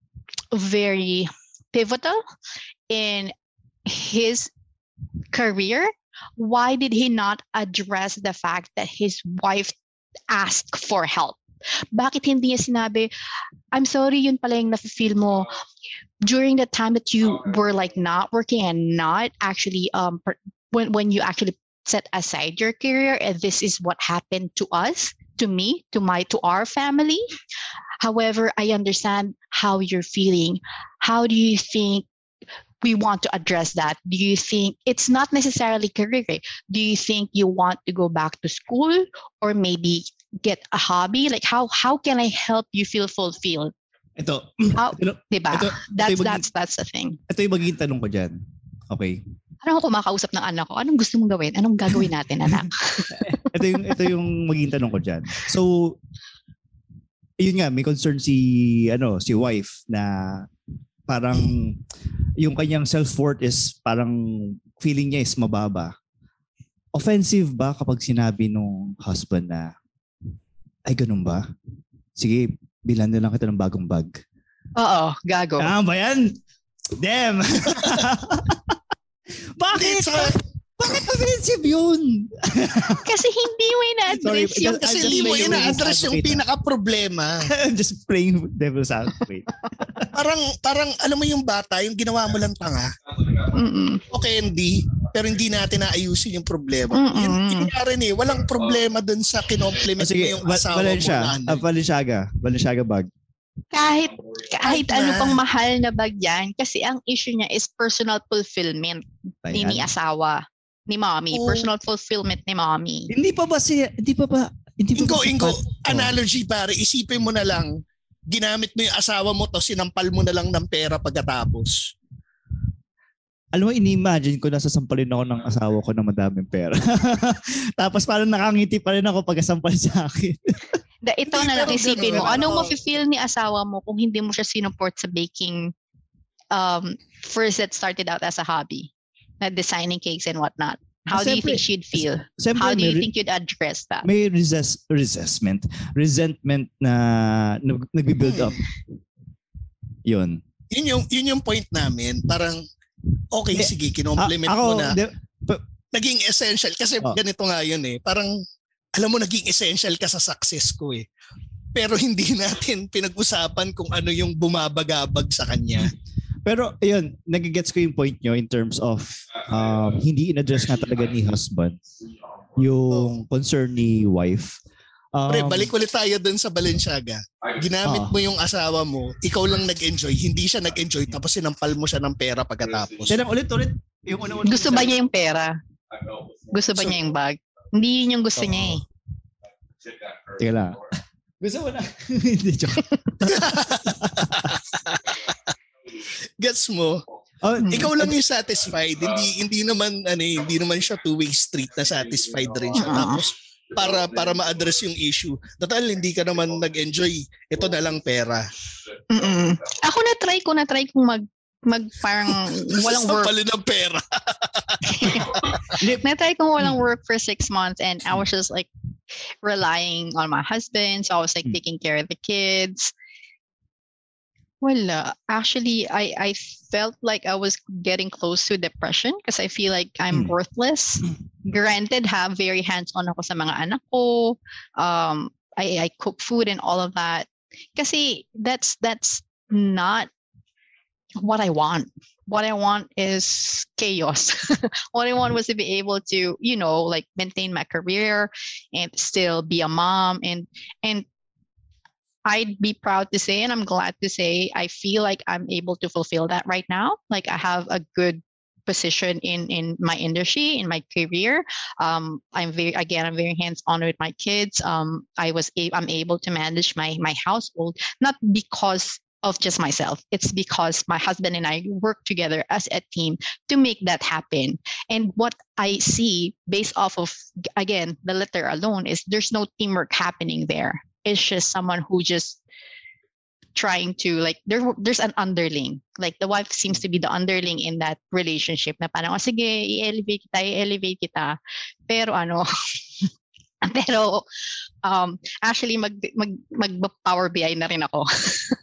very pivotal in his career, why did he not address the fact that his wife asked for help? Bakit hindi niya sinabi, I'm sorry, yun pala yung nafe-feel mo during the time that you were like not working and not actually um when when you actually set aside your career, and this is what happened to us, to me, to my to our family. However, I understand how you're feeling. How do you think we want to address that? Do you think it's not necessarily career? Do you think you want to go back to school or maybe get a hobby? Like how how can I help you feel fulfilled? Ito. How, ito, diba? ito, that's ito that's that's the thing. Ito yung magiging tanong ko dyan. Okay. Parang ako kumakausap ng anak ko, anong gusto mong gawin? Anong gagawin natin, anak? ito yung ito yung magiging tanong ko dyan. So yun nga, may concern si ano, si wife na parang yung kanyang self-worth is parang feeling niya is mababa. Offensive ba kapag sinabi nung husband na, ay ganun ba? Sige, bilan na lang kita ng bagong bag. Oo, gago. Ah, ba yan? Damn! Bakit? Bakit offensive yun? Kasi hindi mo ina-address Sorry, yung... Kasi hindi mo ina-address yung pinaka-problema. Just playing devil's advocate. parang, parang, alam mo yung bata, yung ginawa mo lang tanga. Mm-mm. Okay, hindi. pero hindi natin naayusin yung problema. Yun, yun nga rin eh. Walang problema dun sa kinompliment oh, sige, mo yung asawa Valencia, mo. Uh, Valenciaga. Valenciaga bag. Kahit kahit Kahit ano na. pang mahal na bag yan, kasi ang issue niya is personal fulfillment ni, ni asawa, ni mommy. Oh. Personal fulfillment ni mommy. Hindi pa ba siya, hindi pa ba, hindi pa Ingo, ba Ingo, sapat? analogy pare, isipin mo na lang, ginamit mo yung asawa mo to, sinampal mo na lang ng pera pagkatapos. Alam mo, ini-imagine ko na sasampalin ako ng asawa ko ng madaming pera. Tapos parang nakangiti pa rin ako pagkasampal sa akin. Da, ito Hindi, na lang pero isipin mo. ganun, Anong ano? mafe-feel ni asawa mo kung hindi mo siya sinuport sa baking? Um, first, it started out as a hobby, na designing cakes and whatnot. How Ah, do you siyempre- think she'd feel? Siyempre, How do you may, think you'd address that? may resist, resentment, resentment na nag, nagbi-build up. Yun. Yun yung, yun yung point namin. Parang, okay, Hindi. sige, kinompliment A- ako, mo na. di- pa- Naging essential. Kasi Oh. ganito nga yun eh. Parang, alam mo, naging essential ka sa success ko eh. Pero hindi natin pinag-usapan kung ano yung bumabagabag sa kanya. Pero ayun, nagigets ko yung point nyo in terms of um, hindi in-address nga talaga ni husband yung concern ni wife. Um, Pre, balik ulit tayo dun sa Balenciaga. Ginamit Ah. mo yung asawa mo, ikaw lang nag-enjoy, hindi siya nag-enjoy, tapos sinampal mo siya ng pera pagkatapos. Kailang ulit-ulit. Yung una-una Gusto ba niya yung pera? Gusto ba So- niya yung bag? Hindi yun yung gusto niya eh. Teka lang. Gusto mo na. Hindi, joke. Gets mo? Oh, Ikaw lang yung satisfied. Hindi hindi naman ano eh, hindi naman siya two-way street na satisfied rin siya. Tapos para para ma-address yung issue. Total hindi ka naman nag-enjoy. Ito na lang pera. Mm-mm. Ako na try ko na try kong mag mag parang walang work. Sampalin ng pera. Na-try kong walang work for six months and I was just like relying on my husband. So I was like Hmm. taking care of the kids. Wala. Actually, I, I felt like I was getting close to depression because I feel like I'm Hmm. worthless. Granted, have very hands-on ako sa mga anak ko. Um, I, I cook food and all of that. Kasi that's that's not what I want. What I want is chaos. What I want was to be able to, you know, like maintain my career and still be a mom and and I'd be proud to say, and I'm glad to say, I feel like I'm able to fulfill that right now. Like I have a good position in in my industry, in my career. Um, I'm very again, I'm very hands-on with my kids. Um, I was a- I'm able to manage my my household, not because of just myself. It's because my husband and I work together as a team to make that happen. And what I see based off of again the letter alone is there's no teamwork happening there. It's just someone who just trying to like there there's an underling, like the wife seems to be the underling in that relationship na parang oh, sige i-elevate kita i-elevate kita pero ano pero um actually mag mag mag Power B I na rin ako.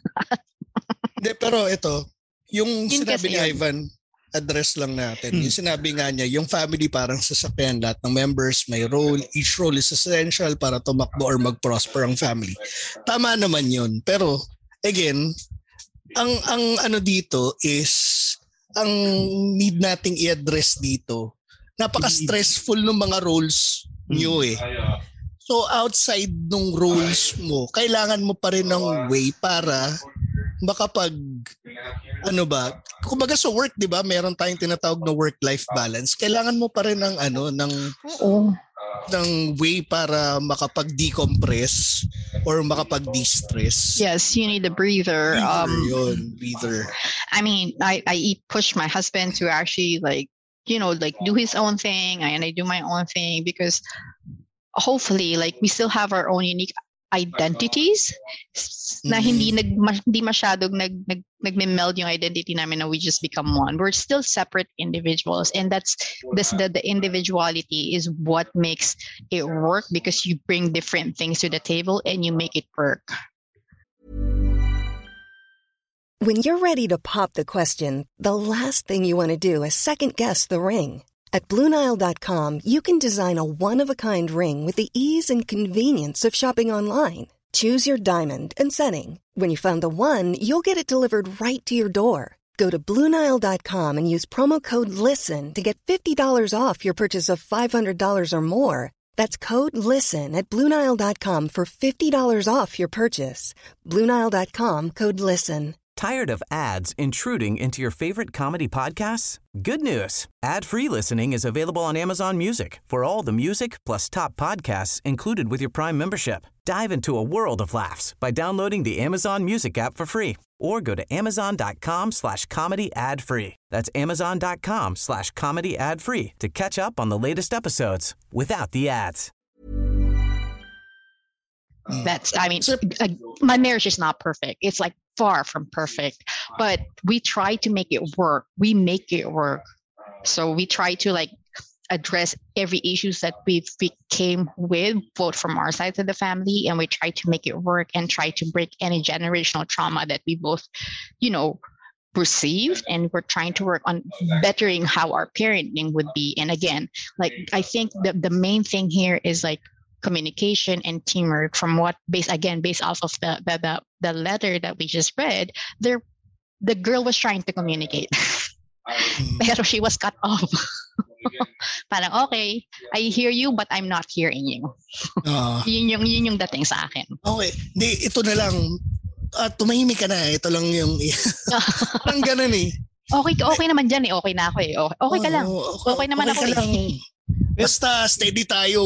Hindi, pero ito, yung Yun sinabi kasi ni yun. Ivan, address lang natin. Hmm. Yung sinabi nga niya, yung family parang sasakyan, lahat ng members may role, each role is essential para tumakbo or mag-prosper ang family. Tama naman yun. Pero, again, ang ang ano dito is, ang need nating i-address dito, napaka-stressful ng mga roles nyo eh. So, outside ng roles mo, kailangan mo pa rin ng way para makapag ano ba, kumbaga sa work, 'di ba? Meron tayong tinatawag na work-life balance. Kailangan mo pa rin ng ano, ng Oo. ng way para makapag-decompress or makapag-de-stress. Yes, you need a breather. Breather Um, yun, breather. I mean, I I push my husband to actually like you know like do his own thing and I do my own thing because hopefully like we still have our own unique identities s- na hindi nag ma- hindi masyadong nag nag nagme-meld yung identity namin na we just become one. We're still separate individuals and that's this the, the individuality is what makes it work because you bring different things to the table and you make it work. When you're ready to pop the question, the last thing you want to do is second guess the ring. At Blue Nile dot com, you can design a one-of-a-kind ring with the ease and convenience of shopping online. Choose your diamond and setting. When you find the one, you'll get it delivered right to your door. Go to Blue Nile dot com and use promo code LISTEN to get fifty dollars off your purchase of five hundred dollars or more. That's code LISTEN at Blue Nile dot com for fifty dollars off your purchase. Blue Nile dot com, code LISTEN. Tired of ads intruding into your favorite comedy podcasts? Good news. Ad-free listening is available on Amazon Music for all the music plus top podcasts included with your Prime membership. Dive into a world of laughs by downloading the Amazon Music app for free or go to amazon.com slash comedy ad free. That's amazon.com slash comedy ad free to catch up on the latest episodes without the ads. That's, I mean, uh, my marriage is not perfect. It's like far from perfect, but we try to make it work. We make it work. So we try to like address every issues that we came with, both from our side of the family, and we try to make it work and try to break any generational trauma that we both, you know, received. And we're trying to work on bettering how our parenting would be. And again, like, I think the, the main thing here is like communication and teamwork. From what based again based off of the the the, the letter that we just read, there the girl was trying to communicate pero she was cut off. Parang, okay, I hear you but I'm not hearing you. uh, yun yung yun yung dating sa akin. Okay, di ito na lang, uh, tumahimik ka na, ito lang yung parang ganun eh. Okay, okay naman dyan eh. Okay na ako eh. Okay, okay ka lang. Okay, okay naman okay ako eh. Basta steady tayo.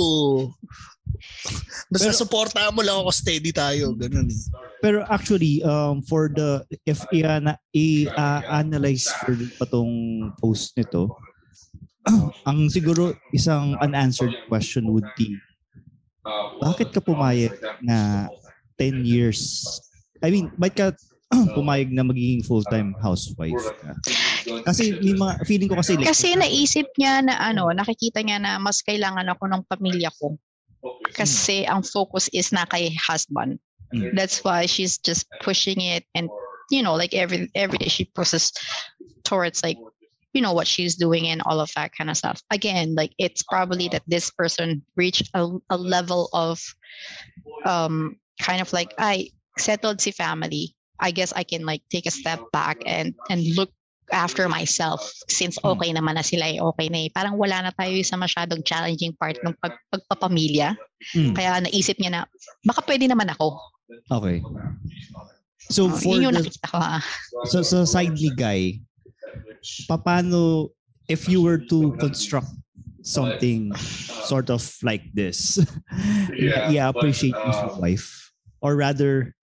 Basta supportahan mo lang ako, steady tayo. Ganun eh. Pero actually, um, for the, if i-analyze uh, for patong post nito, ang siguro isang unanswered question would be, bakit ka pumayag na ten years, I mean, bakit ka pumayag na magiging full-time housewife ka? Kasi may mga feeling ko kasi like, kasi naisip niya na ano, nakikita niya na mas kailangan ako ng pamilya ko. Kasi ang focus is na kay husband. Mm. That's why she's just pushing it, and you know, like every every day she pushes towards like, you know, what she's doing and all of that kind of stuff. Again, like it's probably that this person reached a, a level of um kind of like, I settled si family. I guess I can like take a step back and and look after myself, since okay naman na sila eh, okay na eh. Parang wala na tayo sa masyadong challenging part ng pag, pagpapamilya. Mm. Kaya naisip niya na, baka pwede naman ako. Okay. So oh, for yun yung the, nakita ko ha. So, so side ni Guy, paano, if you were to construct something sort of like this, yeah, yeah appreciate uh, your wife? Or rather,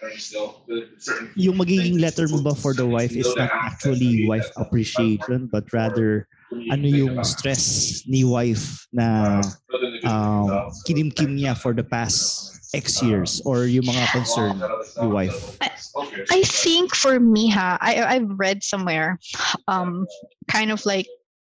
yung magiging letter mo ba for the wife is not actually wife appreciation, but rather, ano yung stress ni wife na um, kinimkim niya for the past X years, or yung mga concern ni wife? I, I think for me, ha, I, I've read somewhere, um, kind of like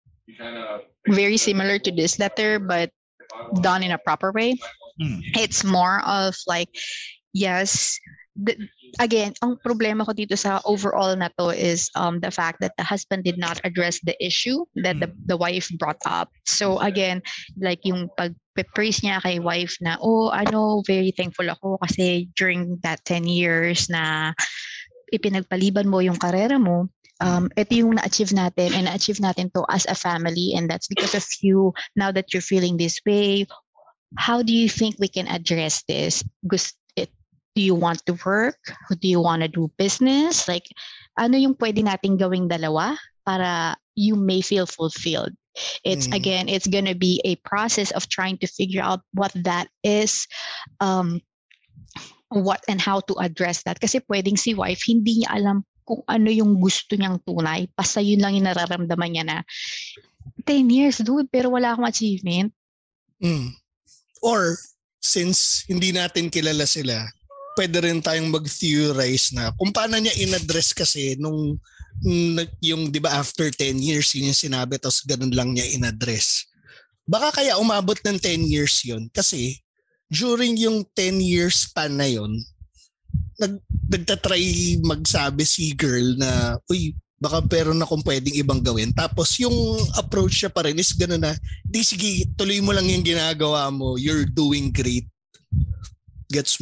very similar to this letter, but done in a proper way. Hmm. It's more of like, yes, the, again, ang problema ko dito sa overall na to is um, the fact that the husband did not address the issue that the, the wife brought up. So again, like yung pag-praise niya kay wife na, oh, ano, very thankful ako kasi during that ten years na ipinagpaliban mo yung karera mo, um, ito yung na-achieve natin, and na-achieve natin to as a family, and that's because of you. Now that you're feeling this way, how do you think we can address this? Gusto Do you want to work? Do you want to do business? Like, ano yung pwede nating gawing dalawa para you may feel fulfilled? It's mm. again, it's gonna be a process of trying to figure out what that is, um, what and how to address that. Kasi pwedeng si wife, hindi niya alam kung ano yung gusto niyang tunay. Basta yun lang yung nararamdaman niya na, ten years, dude, pero wala akong achievement. Mm. Or, since hindi natin kilala sila, pwede rin tayong mag-theorize na kung paano niya in-address kasi nung yung di ba after ten years yun yung sinabi, tapos ganun lang niya in-address. Baka kaya umabot ng ten years yun kasi during yung ten years span na yun, nag, nagtatry magsabi si girl na, uy, baka pero na kung pwedeng ibang gawin. Tapos yung approach siya pa rin is ganun na, di sige, tuloy mo lang yung ginagawa mo, you're doing great. Gets mo?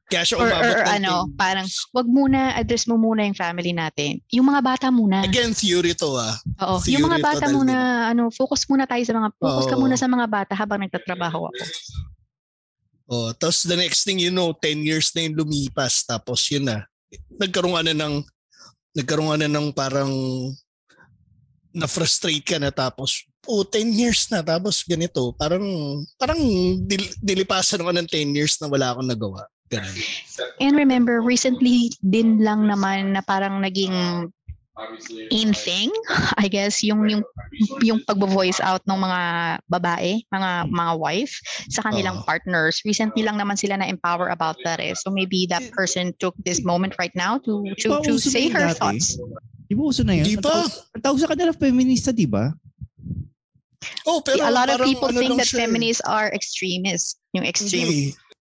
Kaya siya Or, umabot or ng ano, ten- parang wag muna, address mo muna yung family natin. Yung mga bata muna. Again, theory to ah. Oo, theory yung mga to, bata dahil muna, ano, focus muna tayo sa mga, focus ka Oo. muna sa mga bata habang nagtatrabaho ako. Oh, tapos the next thing you know, ten years na yung lumipas. Tapos yun na. Nagkaroon ka na ng, nagkaroon ka na ng parang na-frustrate ka na tapos, oh, ten years na tapos ganito. Parang, parang dil, dilipasan ko ng ten years na wala akong nagawa. Ganun. And remember, recently din lang naman na parang naging in thing, I guess, yung yung yung pagbo-voice out ng mga babae, mga mga wife sa kanilang Oo. partners. Recently lang naman sila na empower about that eh. So maybe that person took this moment right now to to, Di ba to uso na say yun her dati? thoughts. Di ba uso na yun? Di Ang ba? tawag- Ang tawag sa kanila feminista, di ba? Oh, pero A lot of parang people ano think lang that siya eh. feminists are extremists. Yung extreme. Hindi.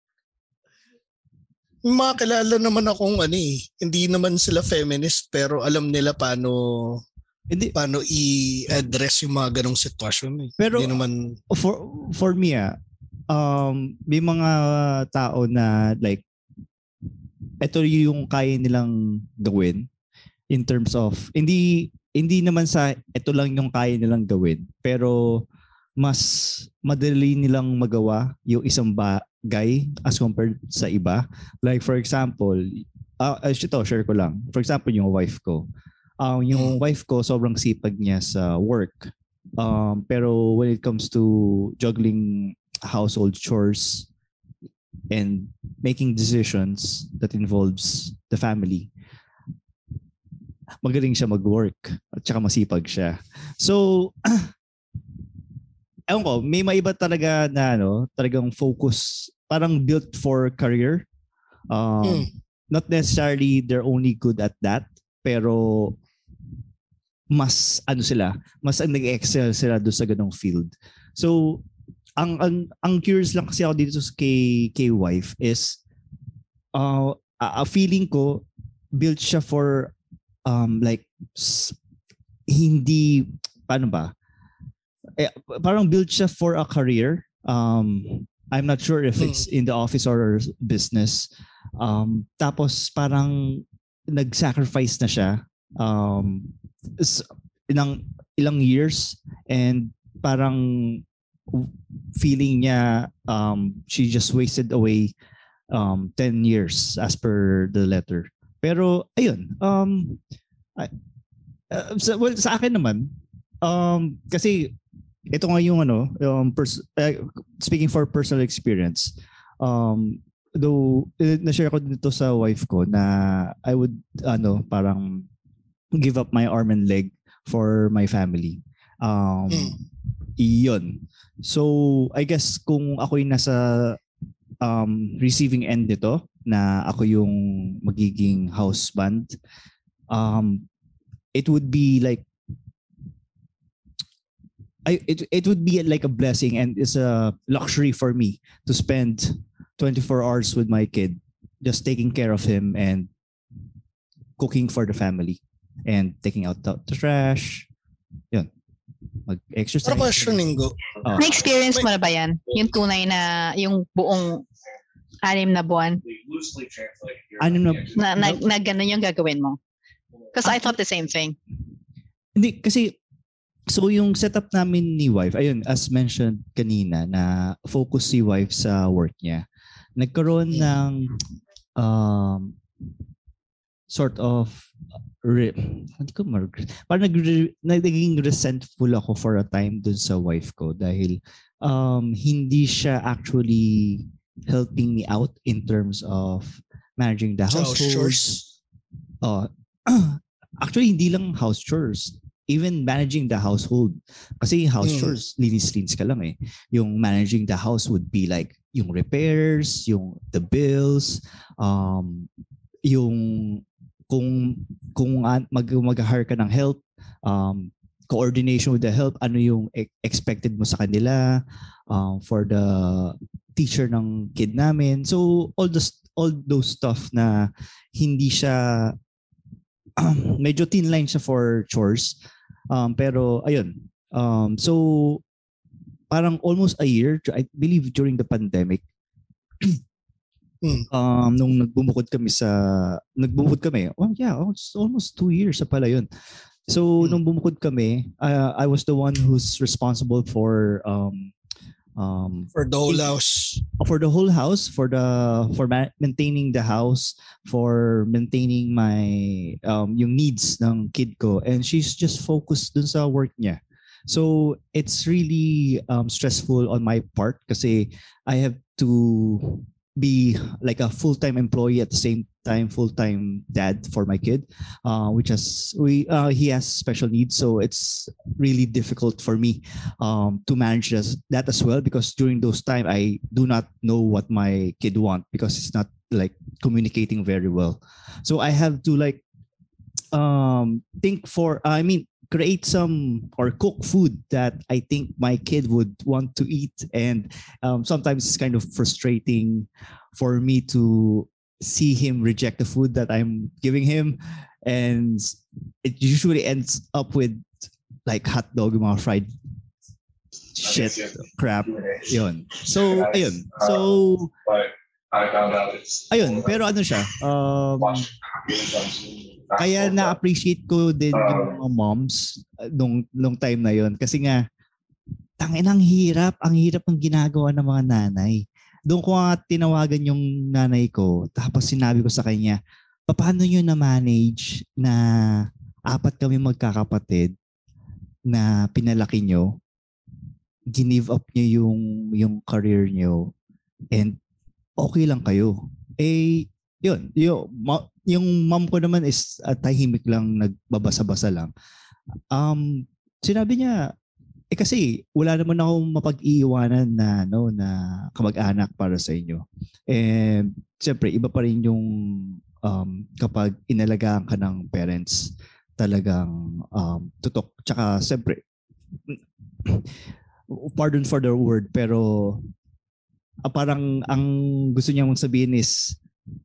Mga kilala naman akong ano eh, hindi naman sila feminist pero alam nila paano Hindi. paano i-address yung mga ganong sitwasyon eh. Pero- hindi naman For, for me, ah, um, may mga tao na like, ito yung kaya nilang gawin in terms of, hindi hindi naman sa ito lang yung kaya nilang gawin, pero mas madali nilang magawa yung isang bagay as compared sa iba. Like for example, uh, ito, share ko lang. For example, yung wife ko. Um, yung wife ko, sobrang sipag niya sa work. Um, pero when it comes to juggling household chores and making decisions that involves the family, magaling siya mag-work at saka masipag siya. So, ewan ko, may maiba talaga na ano, talagang focus, parang built for career. Um, Hmm. Not necessarily they're only good at that, pero mas ano sila, mas ang nag-excel sila doon sa ganong field. So, ang ang, ang curious lang kasi ako dito kay kay wife is uh, a feeling ko built siya for um like s- hindi paano ba? Eh, parang built siya for a career. Um I'm not sure if it's in the office or business. Um tapos parang nag-sacrifice na siya um s- ilang ilang years and parang feeling niya um she just wasted away um ten years as per the letter. Pero ayun, um I- uh, sa, well, sa akin naman um kasi ito nga yung ano um pers- uh, speaking for personal experience, um though eh, na-share ko dito sa wife ko na I would ano parang give up my arm and leg for my family. Um Mm. iyon. So I guess kung ako yung nasa um receiving end nito na ako yung magiging husband, um it would be like I it it would be like a blessing and it's a luxury for me to spend twenty-four hours with my kid, just taking care of him and cooking for the family and taking out the, the trash. Yun. Mag-exercise. Pero question, Ningo. Oh. Na-experience mo na ba yan? Yung tunay na, yung buong anim na buwan Ano na, na, na, na ganun yung gagawin mo? Because I thought the same thing. Hindi, kasi so yung setup namin ni wife, ayun, as mentioned kanina, na focus si wife sa work niya. Nagkaroon ng um, sort of re, hindi ko mag, parang nag, naging resentful ako for a time dun sa wife ko dahil um, hindi siya actually helping me out in terms of managing the Sa household. chores. Uh, actually, hindi lang house chores. Even managing the household. Kasi house Mm. chores, linis-linis ka lang eh. Yung managing the house would be like yung repairs, yung the bills, um, yung kung kung an- mag mag-hire ka ng help, um, coordination with the help, ano yung e- expected mo sa kanila, um, for the teacher ng kid namin. So all those all those stuff na hindi siya um, medyo thin line siya for chores. Um, pero ayun. Um, so parang almost a year, I believe during the pandemic, Hmm. Um, nung nagbumukod kami sa, nagbumukod kami, oh yeah, oh, it's almost two years sa pala yun. So, Hmm. nung bumukod kami, uh, I was the one who's responsible for um, um, For the whole house. for the whole house, for the for ma- maintaining the house, for maintaining my um, yung needs ng kid ko, and she's just focused dun sa work niya. So, it's really um, stressful on my part kasi I have to be like a full-time employee at the same time full-time dad for my kid, uh, which has we uh, he has special needs, so it's really difficult for me um, to manage this, that as well, because during those time I do not know what my kid want because it's not like communicating very well. So I have to like um, think for I mean create some or cook food that I think my kid would want to eat. And um, sometimes it's kind of frustrating for me to see him reject the food that I'm giving him. And it usually ends up with like hot dog, mga fried shit, crap. Yun. So, ayun. So, I found out it's ayun. Pero ano siya, um, kaya na-appreciate ko din yung mga moms nung, nung time na yon kasi nga, tangin ang hirap, ang hirap ng ginagawa ng mga nanay. Doon ko nga tinawagan yung nanay ko, tapos sinabi ko sa kanya, paano nyo na-manage na apat kami magkakapatid na pinalaki nyo, ginive up nyo yung, yung career nyo, and okay lang kayo. Eh, yun, yung, yung mom ko naman is uh, tahimik lang, nagbabasa-basa lang. Um, sinabi niya, eh kasi wala naman ako mapag-iiwanan na, no, na kamag-anak para sa inyo. And siyempre, iba pa rin yung um, kapag inalagaan ka ng parents, talagang um, tutok. Tsaka siyempre, pardon for the word, pero uh, parang ang gusto niya mong sabihin is,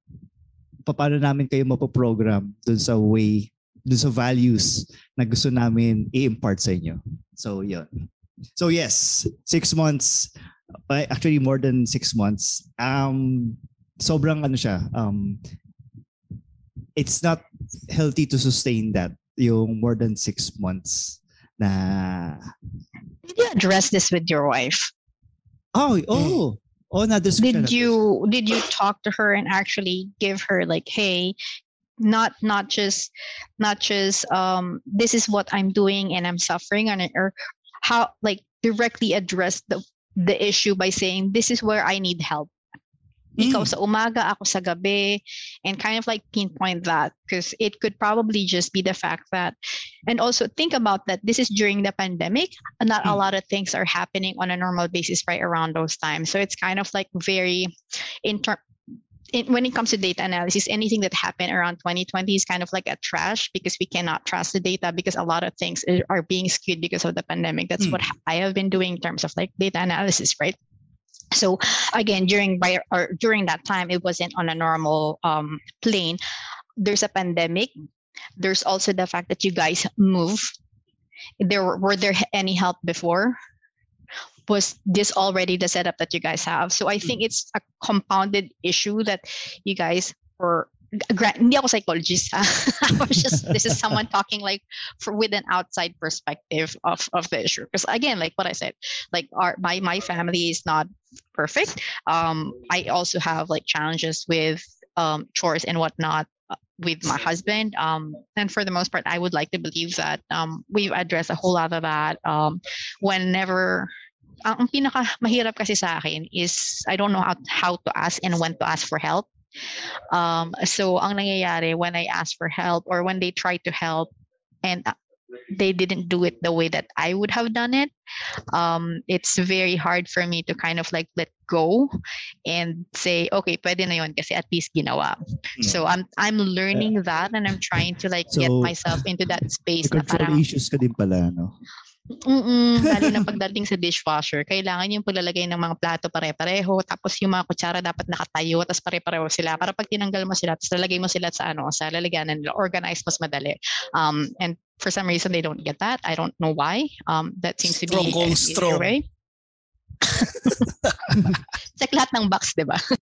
paano namin kayo mapoprogram dun sa way, dun sa values na gusto namin i-impart sa inyo. So, yun. So, yes, six months, actually more than six months. Um, sobrang ano siya, um, it's not healthy to sustain that, yung more than six months na... Did you address this with your wife? Oh, oh. Oh, na did you did you talk to her and actually give her like, hey, not not just not just um this is what I'm doing and I'm suffering on it, or how like directly address the the issue by saying this is where I need help. Ikaw sa umaga, ako sa gabi, and kind of like pinpoint that, because it could probably just be the fact that, and also think about that this is during the pandemic, and not a lot of things are happening on a normal basis right around those times. So it's kind of like very, in ter- in, when it comes to data analysis, anything that happened around twenty twenty is kind of like a trash, because we cannot trust the data because a lot of things are being skewed because of the pandemic. That's mm. what I have been doing in terms of like data analysis, right? So again, during or during that time, it wasn't on a normal um, plane. There's a pandemic. There's also the fact that you guys move. There were, were there any help before? Was this already the setup that you guys have? So I think it's a compounded issue that you guys were. Hindi ako psychologist. I was just this is someone talking like for with an outside perspective of, of the issue. Because again, like what I said, like our my my family is not perfect. Um, I also have like challenges with um chores and whatnot with my husband. Um, and for the most part, I would like to believe that um we've addressed a whole lot of that. Um, whenever ang pinaka mahirap kasi sa akin is I don't know how how to ask and when to ask for help. Um, so ang nangyayari when I ask for help or when they try to help and they didn't do it the way that I would have done it, um, it's very hard for me to kind of like let go and say, okay, pwede na yun kasi at least ginawa. Mm. So I'm I'm learning that and I'm trying to like so, get myself into that space. Na parang issues ka din pala, no? Mm-mm, lalo na pagdating sa dishwasher, kailangan yung paglalagay ng mga plato pare-pareho, tapos yung mga kutsara dapat nakatayo, tapos pare-pareho sila para pag tinanggal mo sila, tapos lalagay mo sila sa ano, sa lalagyanan nila, organized mas madali. Um, and for some reason they don't get that. I don't know why. Um, that seems strong to be an easier way. Check lahat ng box, di ba?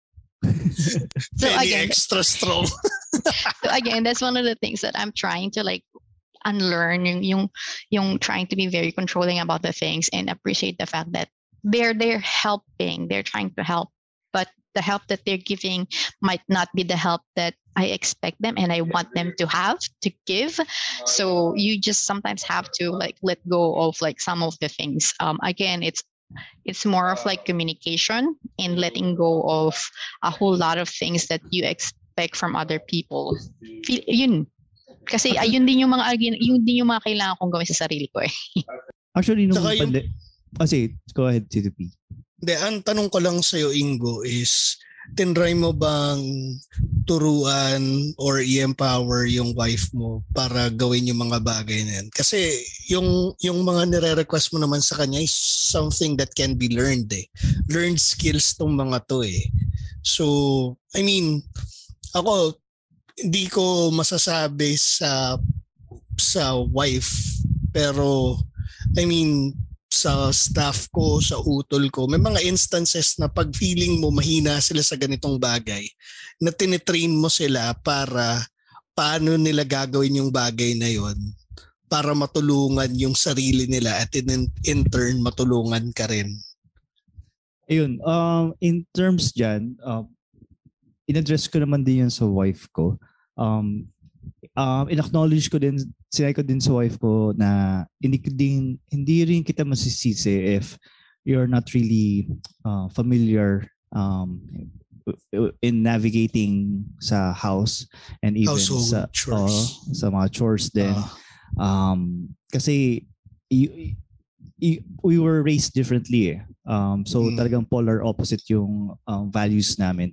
So Penny again, extra strong. so again, that's one of the things that I'm trying to like unlearn yung, yung yung trying to be very controlling about the things and appreciate the fact that they're they're helping, they're trying to help, but the help that they're giving might not be the help that I expect them and I want them to have to give. So you just sometimes have to like let go of like some of the things. Um, again, it's it's more of like communication and letting go of a whole lot of things that you expect from other people. Feel, yun. Kasi ayun din yung mga yun din yung mga kailangan kong gawin sa sarili ko eh. Actually, nung Saka yung- pande- oh, sige, go ahead, T two P. Hindi, ang tanong ko lang sa'yo, Ingo, is tinry mo bang turuan or i-empower yung wife mo para gawin yung mga bagay na yan? Kasi yung, yung mga nire-request mo naman sa kanya is something that can be learned eh. Learned skills tong mga to eh. So, I mean, ako, hindi ko masasabi sa sa wife, pero I mean, sa staff ko, sa utol ko, may mga instances na pag feeling mo mahina sila sa ganitong bagay, na tinitrain mo sila para paano nila gagawin yung bagay na yon para matulungan yung sarili nila at in, in turn matulungan ka rin. Ayun, um, in terms dyan, um, in-address ko naman din yun sa wife ko. Um, um, in-acknowledge ko din, sinay ko din sa wife ko na hindi, din, hindi rin kita masisisi if you're not really uh, familiar um, in navigating sa house and even Household sa, chores. uh, sa mga chores din. Uh, um, kasi y- y- we were raised differently eh. Um, so Mm. talagang polar opposite yung um, values namin.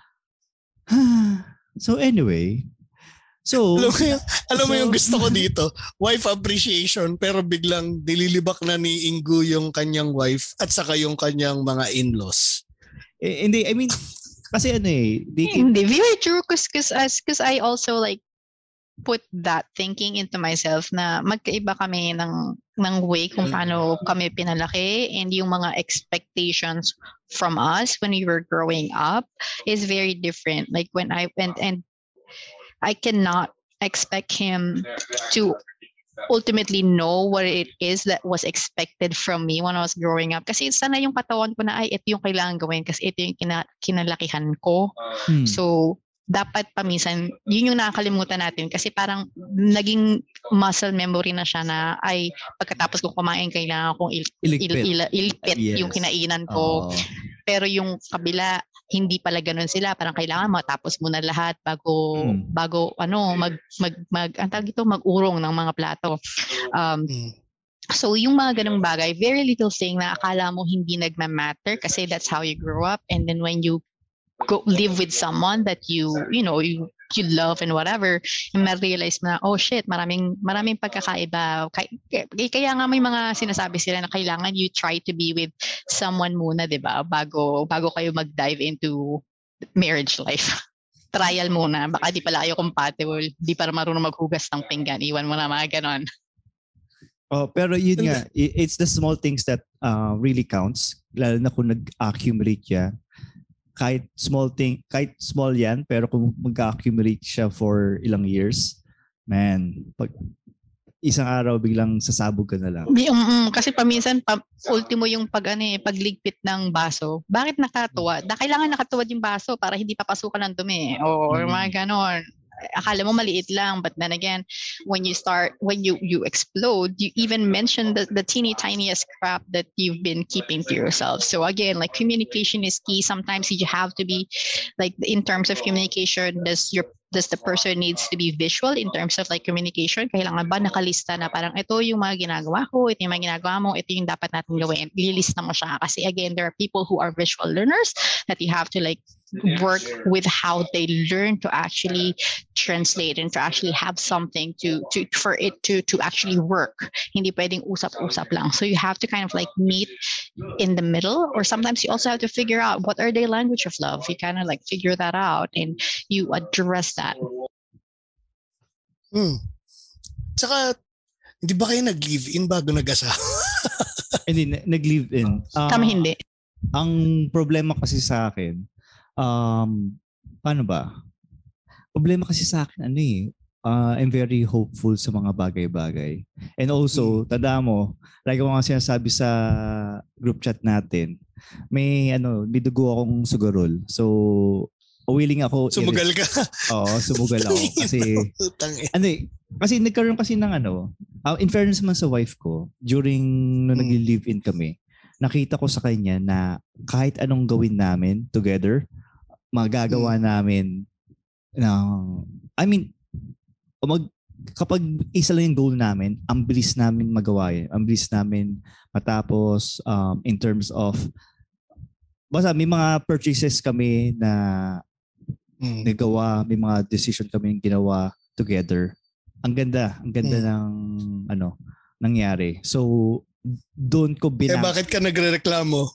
So anyway, so alam mo yung, alam mo yung gusto ko dito, wife appreciation, pero biglang dililibak na ni Ingo yung kanyang wife at saka yung kanyang mga in-laws. eh, hindi, I mean, kasi ano eh, they, Hindi, very true cause, cause, as, cause I also like put that thinking into myself na magkaiba kami ng, ng way kung paano kami pinalaki and yung mga expectations from us when we were growing up is very different. Like when I went and I cannot expect him to ultimately know what it is that was expected from me when I was growing up. Kasi sana yung katawan ko na ay ito yung kailangan gawin kasi ito yung kina, kinalakihan ko. hmm, So, dapat paminsan, yun yung nakakalimutan natin kasi parang naging muscle memory na siya na ay pagkatapos kong kumain kailangan kong il, il, Iligpit. il, ilipit Yes. yung kinainan ko. oh, Pero yung kabila, hindi pala ganun sila. Parang kailangan matapos muna lahat bago Mm. bago ano mag mag mag ang tawag ito, mag-urong ng mga plato. Um Mm. So yung mga ganung bagay, very little thing na akala mo hindi nagma-matter kasi that's how you grow up, and then when you go live with someone that you you know you you love and whatever, and ma-realize mo na oh shit, maraming maraming pagkakaiba. Kaya, kaya nga may mga sinasabi sila na kailangan you try to be with someone muna, 'di ba? Bago bago kayo mag-dive into marriage life. Trial muna, baka di pala kayo compatible, di para marunong maghugas ng pinggan, iwan mo na mga ganon. oh, pero yun nga, i- it's the small things that uh, really counts. Lalo na kung nag-accumulate yan. Kahit small thing, kahit small yan, pero kung mag-accumulate siya for ilang years, man, pag isang araw biglang sasabog ka na lang. Di, um, um, kasi paminsan, pa, ultimo yung pag, ano, eh, pagligpit ng baso, bakit nakatuwad? Da, kailangan nakatuwad yung baso para hindi papasukan ng dumi. O Mm. mga ganon. Akala mo maliit lang, but then again, when you start, when you you explode, you even mention the, the teeny tiniest crap that you've been keeping to yourself. So again, like communication is key. Sometimes you have to be, like in terms of communication, does your does the person needs to be visual in terms of like communication? Kailangan ba nakalista na parang ito yung mga ginagawa ko, ito yung mga ginagawa mo, ito yung dapat natin gawin. Ililista mo siya. Kasi again, there are people who are visual learners that you have to like work with how they learn to actually translate and to actually have something to to for it to to actually work. Hindi pwedeng usap-usap lang. So you have to kind of like meet in the middle, or sometimes you also have to figure out what are their language of love. You kind of like figure that out and you address that. Hmm. Tsaka, hindi ba kayo nag-live-in bago nag-asawa? And then, nag-live in. Uh, Kami hindi. Ang problema kasi sa akin, Um, paano ba? Problema kasi sa akin, ano eh, uh, I'm very hopeful sa mga bagay-bagay. And also, mm. tanda mo, like ko nga sinasabi sa group chat natin, may ano, bidugo akong sugarol. So, willing ako. Sumugal ka? Oo, sumugal ako. Kasi, ano eh, kasi nagkaroon kasi ng ano, uh, in fairness man sa wife ko, during no mm. nag-live-in kami, nakita ko sa kanya na kahit anong gawin namin together, magagawa mm. namin ng, I mean, mag, kapag isa lang yung goal namin, ang bilis namin magawa yun. Ang bilis namin matapos um, in terms of, basta may mga purchases kami na mm. nagawa, may mga decision kami ginawa together. Ang ganda, ang ganda mm. ng ano, nangyari. So, doon ko binang... Eh, bakit ka nagre-reklamo?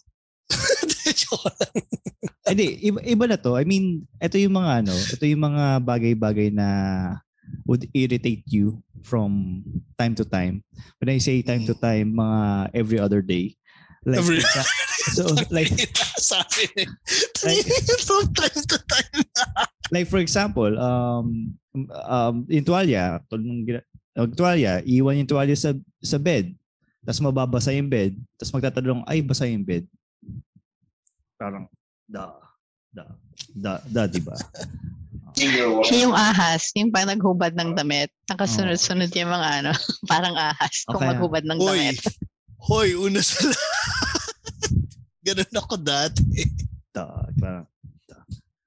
Hindi, iba, iba na to. I mean, ito yung mga ano, ito yung mga bagay-bagay na would irritate you from time to time. When I say time to time, mga every other day. Like, every so like sabi like, from time to time. Like for example, um um yung tuwalya, yung tuwalya, iwan yung tuwalya sa sa bed. Tapos mababasa yung bed, tapos magtatanong, ay basa yung bed. Parang da da da da diba? Yung ahas, yung pa naghubad ng damit, nakasunod-sunod yung mga ano, parang ahas kung okay. maghubad ng Hoy, damit. Hoy, una sa ganun ako dati. Da, parang da.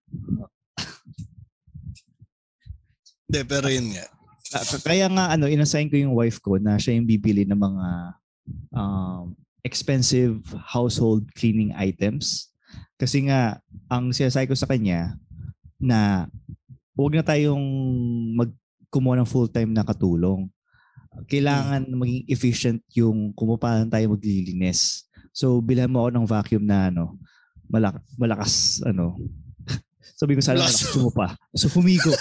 Hindi, pero yun nga. Kaya nga ano, inassign ko yung wife ko na siya yung bibili ng mga um, expensive household cleaning items. Kasi nga, ang sinasay ko sa kanya na huwag na tayong magkumuha ng full-time na katulong. Kailangan hmm. maging efficient yung kung paano tayo maglilinis. So, bilhan mo ako ng vacuum na ano, malak- malakas, ano. Sabi ko sana malakas sumupa. So, humigo.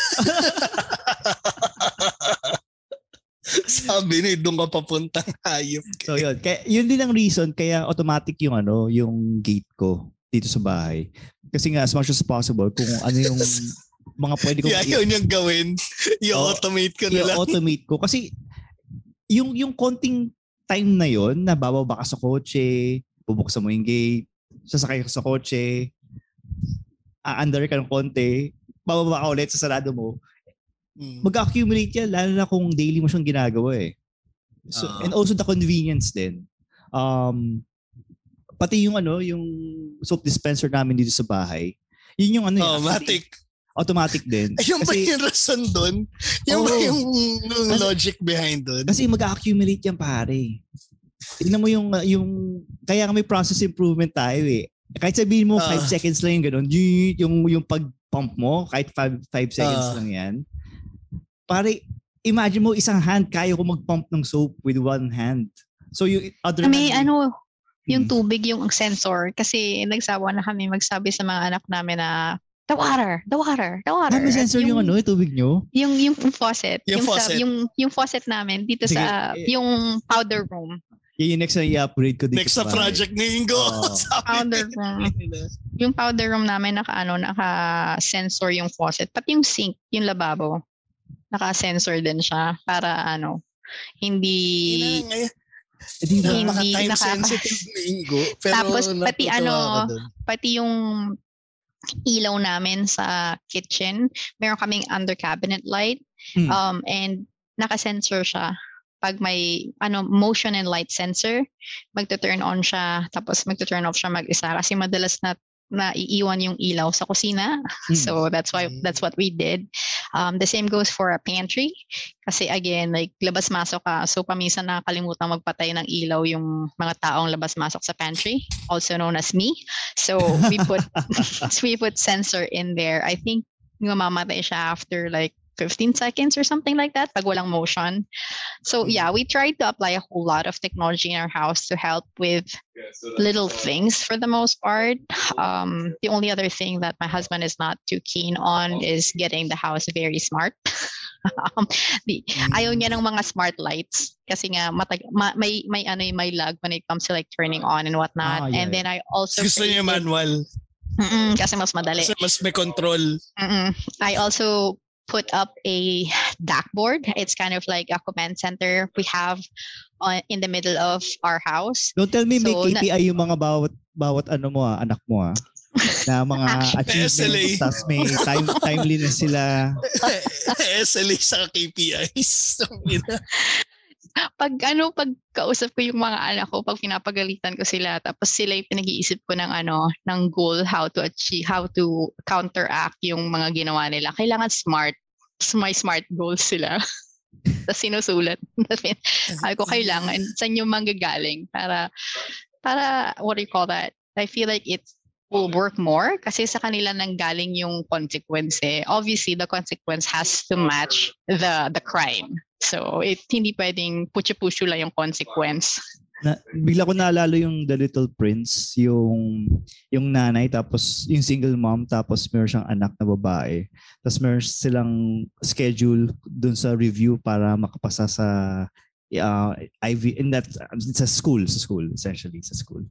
Sabi ni doon ka papuntang hayop. So, yun. Kaya, yun din ang reason kaya automatic yung ano, yung gate ko dito sa bahay. Kasi nga, as much as possible, kung ano yung mga pwede kong... Yeah, yun yung gawin. I-automate ko na lang. I-automate ko. Kasi yung yung konting time na yon na bababa ka sa kotse, bubuksan mo yung gate, sasakay ka sa kotse, a-under ka ng konti, bababa ka ulit, sasarado mo, hmm. mag-accumulate yan, lalo na kung daily mo siyang ginagawa eh. So, uh, and also the convenience din. Um, pati yung ano, yung soap dispenser namin dito sa bahay, yun yung ano, automatic. Automatic din. Ay, yung kasi, ba yung rason doon? Yung oh, ba yung, yung kasi, logic behind doon? Kasi mag-accumulate yan pare. Tignan mo yung, yung, kaya may process improvement tayo eh. Kahit sabihin mo five uh, seconds lang yung gano'n, yung, yung pag-pump mo, kahit five seconds uh, lang yan. Pare, imagine mo isang hand, kaya ko mag-pump ng soap with one hand. So yung other May hand, ano, yung hmm. tubig, yung sensor. Kasi nagsawa na kami magsabi sa mga anak namin na the water, the water, the water. Ah, may sensor yung, yung ano, yung tubig nyo? Yung yung faucet. Yung, yung faucet. Sa, yung, yung faucet namin dito Sige, sa, eh, yung powder room. Yung next na i-upgrade ko dito. Next sa project ni Ingo. Oh. Powder room. Yung powder room namin, naka, ano, naka-sensor yung faucet. Pati yung sink, yung lababo. Naka-sensor din siya para ano, hindi... Hindi na, hindi time nakaka- sensitive ni Ingo. Pero tapos pati ano, pati yung ilaw namin sa kitchen, meron kaming under cabinet light, hmm. um, and naka-sensor siya. Pag may ano motion and light sensor, magto-turn on siya, tapos magto-turn off siya mag-isa kasi madalas na naiiwan yung ilaw sa kusina. Hmm. So that's why that's what we did. Um, the same goes for a pantry kasi again, like labas-masok ka. So paminsan nakakalimutan magpatay ng ilaw yung mga taong labas-masok sa pantry, also known as me. So we put we put sensor in there. I think mamamatay siya after like fifteen seconds or something like that pag walang motion. So yeah, we tried to apply a whole lot of technology in our house to help with little things for the most part. Um, the only other thing that my husband is not too keen on is getting the house very smart. um, the, ayaw niya ng mga smart lights kasi nga matag, ma, may may ano may lag when it comes to like turning on and whatnot. Ah, yeah. And then I also gusto niya manual. Mm-mm, kasi mas madali. Kasi mas may control. Mm-mm. I also put up a D A C board. It's kind of like a command center we have on, in the middle of our house. Don't tell me So, may K P I yung mga bawat bawat ano mo ah, anak mo ah. Na mga achievements, tas may time, timeliness sila. S L A sa K P Is. Pag ano, pag kausap ko yung mga anak ko, pag pinapagalitan ko sila, tapos sila yung pinag-iisip ko ng ano, ng goal, how to achieve, how to counteract yung mga ginawa nila. Kailangan smart. May smart goals sila. Tapos sinusulat. Ay ko kailangan, saan yung manggagaling para, para, what do you call that? I feel like it will work more kasi sa kanila nang galing yung consequence eh. Obviously, the consequence has to match the the crime. So, it hindi pwedeng putya-pusyo lang yung consequence. Na, bigla ko naalala yung The Little Prince, yung yung nanay tapos yung single mom tapos meron siyang anak na babae. Tapos meron silang schedule dun sa review para makapasa sa uh, I V in that sa school, sa school essentially, sa school.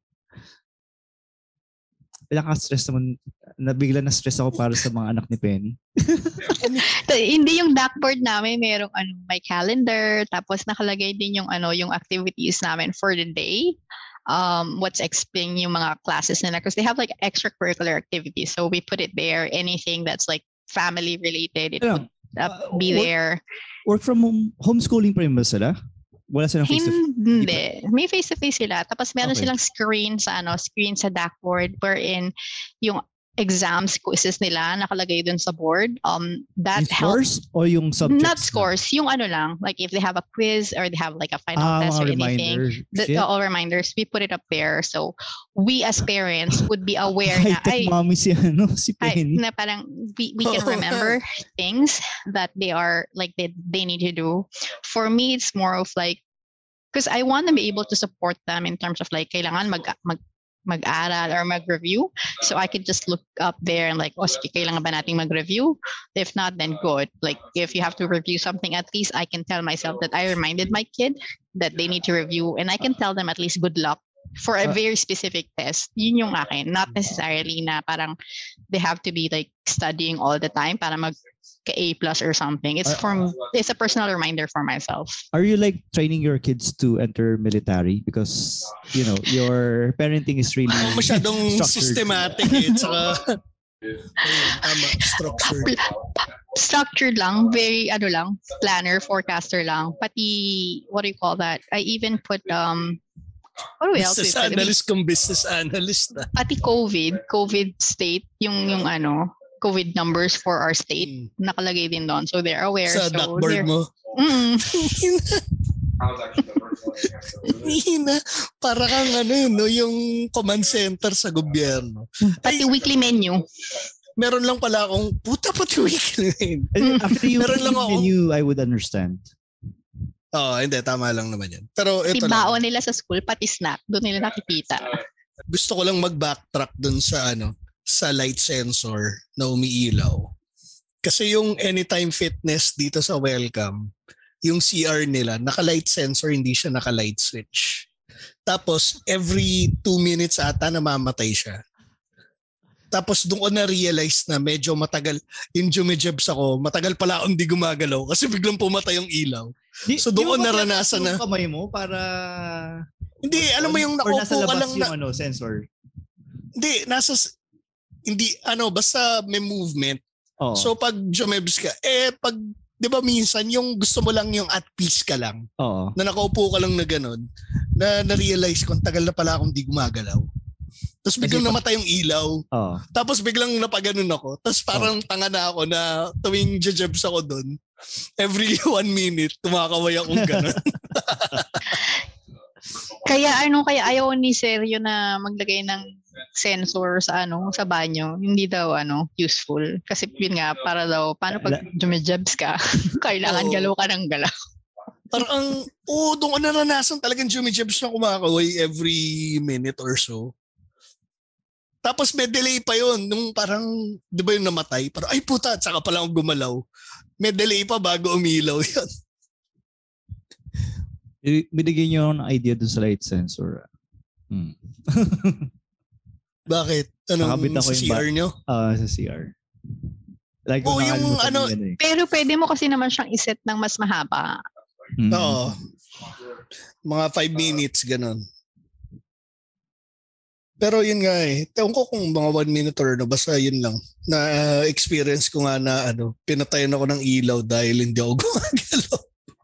Pinaka-stress naman, nabigla na stress ako para sa mga anak ni Penny. Hindi yung D A C board namin, merong ano, may calendar, tapos nakalagay din yung ano, yung activities namin for the day. Um, what's explain yung mga classes nila because they have like extracurricular activities. So we put it there. Anything that's like family related, it yeah. would uh, be work, there. Work from home, homeschooling pa rin ba sila? Wala silang face-to-face? Hindi. May face-to-face sila. Tapos meron Okay. silang screen sa ano, screen sa D A C board wherein yung exams, quizzes nila nakalagay dun sa board. Um, that Yung helps. scores o yung subjects? Not scores. Yung ano lang. Like if they have a quiz or they have like a final Ah, test or mga anything. reminders. The, Shit. all reminders. We put it up there. So we as parents would be aware na, High-tech ay, mommy si, ano, si ay, Penny. na parang we, we can remember things that they are like they, they need to do. For me, it's more of like, because I want to be able to support them in terms of like kailangan mag mag mag-aral or mag-review. So I could just look up there and like, oh, sige, kailangan ba nating mag-review? If not, then good. Like if you have to review something, at least I can tell myself that I reminded my kid that they need to review, and I can tell them at least good luck for a very specific test. Yun yung akin. Not necessarily na parang they have to be like studying all the time para mag A plus or something. It's from it's a personal reminder for myself. Are you like training your kids to enter military? Because, you know, your parenting is really Masyadong structured. systematic eh. Tsaka, ayun, tama, structured. Structured lang, very ano lang, planner, forecaster lang. Pati, what do you call that? I even put um what do we else? Business we put? analyst kung business analyst na. Pati COVID, COVID state, yung yung ano, COVID numbers for our state, nakalagay din doon. So they're aware. Sa so blackboard mo. Mm. Hina, para kang ano yun, no, yung command center sa gobyerno. Pati Ay, weekly menu. meron lang pala akong, puta pati weekly menu. After you Meron lang ako. menu, I would understand. Oo, oh, hindi, tama lang naman yan. Pero ito Pati lang. baon nila sa school, pati snack, doon nila nakikita. Gusto ko lang mag-backtrack dun sa ano, sa light sensor na umiilaw. Kasi yung Anytime Fitness dito sa Welcome, yung C R nila, naka-light sensor, hindi siya naka-light switch. Tapos, every two minutes ata namamatay siya. Tapos doon ko na-realize na medyo matagal, yung jumijabs ako, matagal pala akong di gumagalaw kasi biglang pumatay yung ilaw. Di, So doon ko naranasan na. kamay mo para... Hindi, alam mo yung Or nasa nakaupo ka labas lang yung na... ano, sensor. Hindi, nasa... Hindi, ano, basta may movement. Oo. So pag jumibs ka, eh pag, di ba minsan yung gusto mo lang yung at peace ka lang, Oo. na nakaupo ka lang na gano'n, na na-realize ko, tagal na pala akong di gumagalaw. Tapos biglang Kasi pa- namatay yung ilaw. Oo. Tapos biglang napaganon ako. Tapos parang tanga na ako na tuwing jajabs ako doon, every one minute, tumakaway akong gano'n. Kaya ano, kaya ayaw ni Sergio na maglagay ng sensor sa ano, sa banyo. Hindi daw ano, useful. Kasi yun nga, para daw, paano pag jumijabs ka, kailangan Oo. galaw ka ng galaw. Parang, oo, oh, doon ko naranasan talagang jumijabs na kumakaway every minute or so. Tapos may delay pa yun. Nung parang, di ba yung namatay? Parang, ay puta, tsaka pala akong gumalaw. May delay pa bago umilaw yun. Binigyan niyo ng idea dun sa light sensor. Hmm. Bakit? Anong Nakabit ako sa yung C R ba- nyo? Ah, sa C R. Like, Oh, kung yung nakalimutan ano- ko yan eh. Pero pwede mo kasi naman siyang iset ng mas mahaba. Mm. Oo. Mga five minutes, ganun. Pero yun nga eh. Tawag ko kung mga one minute or ano. Basta yun lang. Na-experience ko nga na ano, pinatayan ako ng ilaw dahil hindi ako gumagalaw.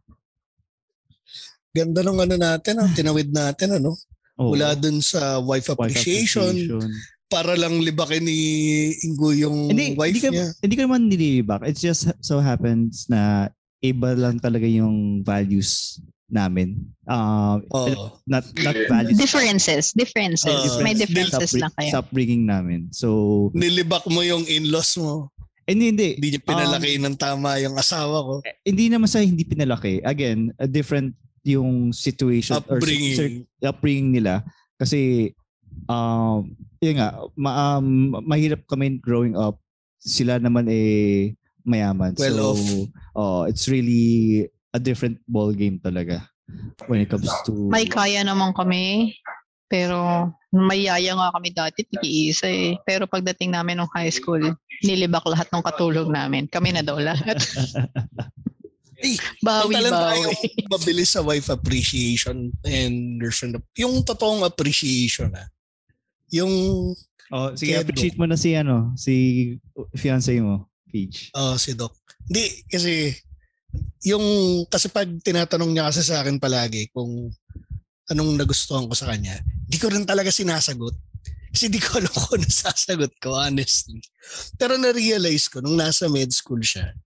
Ganda nung ano natin, ah, tinawid natin, ano. Oo. Mula dun sa wife Wife appreciation, appreciation. para lang libakin ni Ingo yung Hindi, wife hindi ka, niya. hindi ka naman nililibak. It just so happens na iba lang talaga yung values namin. Uh, Oo. not not values. Differences. Differences. Uh, May difference differences sa, lang kayo. sa upbringing namin. So, Nilibak mo yung in-laws mo. hindi, hindi. Hindi niya pinalaki ng tama yung asawa ko. Um, hindi naman sa hindi pinalaki. Again, a different yung situation Upbringing. or cir- upbringing nila. Kasi, um, yun nga, ma- um, mahirap kami growing up. Sila naman eh mayaman. Well so, off. oh, it's really a different ball game talaga when it comes to... May kaya naman kami. Pero may yaya nga kami dati, tiki-isa eh. Pero pagdating namin ng high school, nilibak lahat ng katulong namin. Kami na daw lahat. Eh, bawi, Ang tayo bawi. mabilis sa wife appreciation and girlfriend. Yung totoong appreciation ah. Yung Oh, sige, Kaya appreciate mo na si ano, si fiancé mo, Paige. oh si Doc. Hindi kasi yung kasi pag tinatanong niya kasi sa akin palagi kung anong nagustuhan ko sa kanya, di ko rin talaga sinasagot. Kasi di ko alam kung nasasagot ko, honestly. Pero na-realize ko nung nasa med school siya,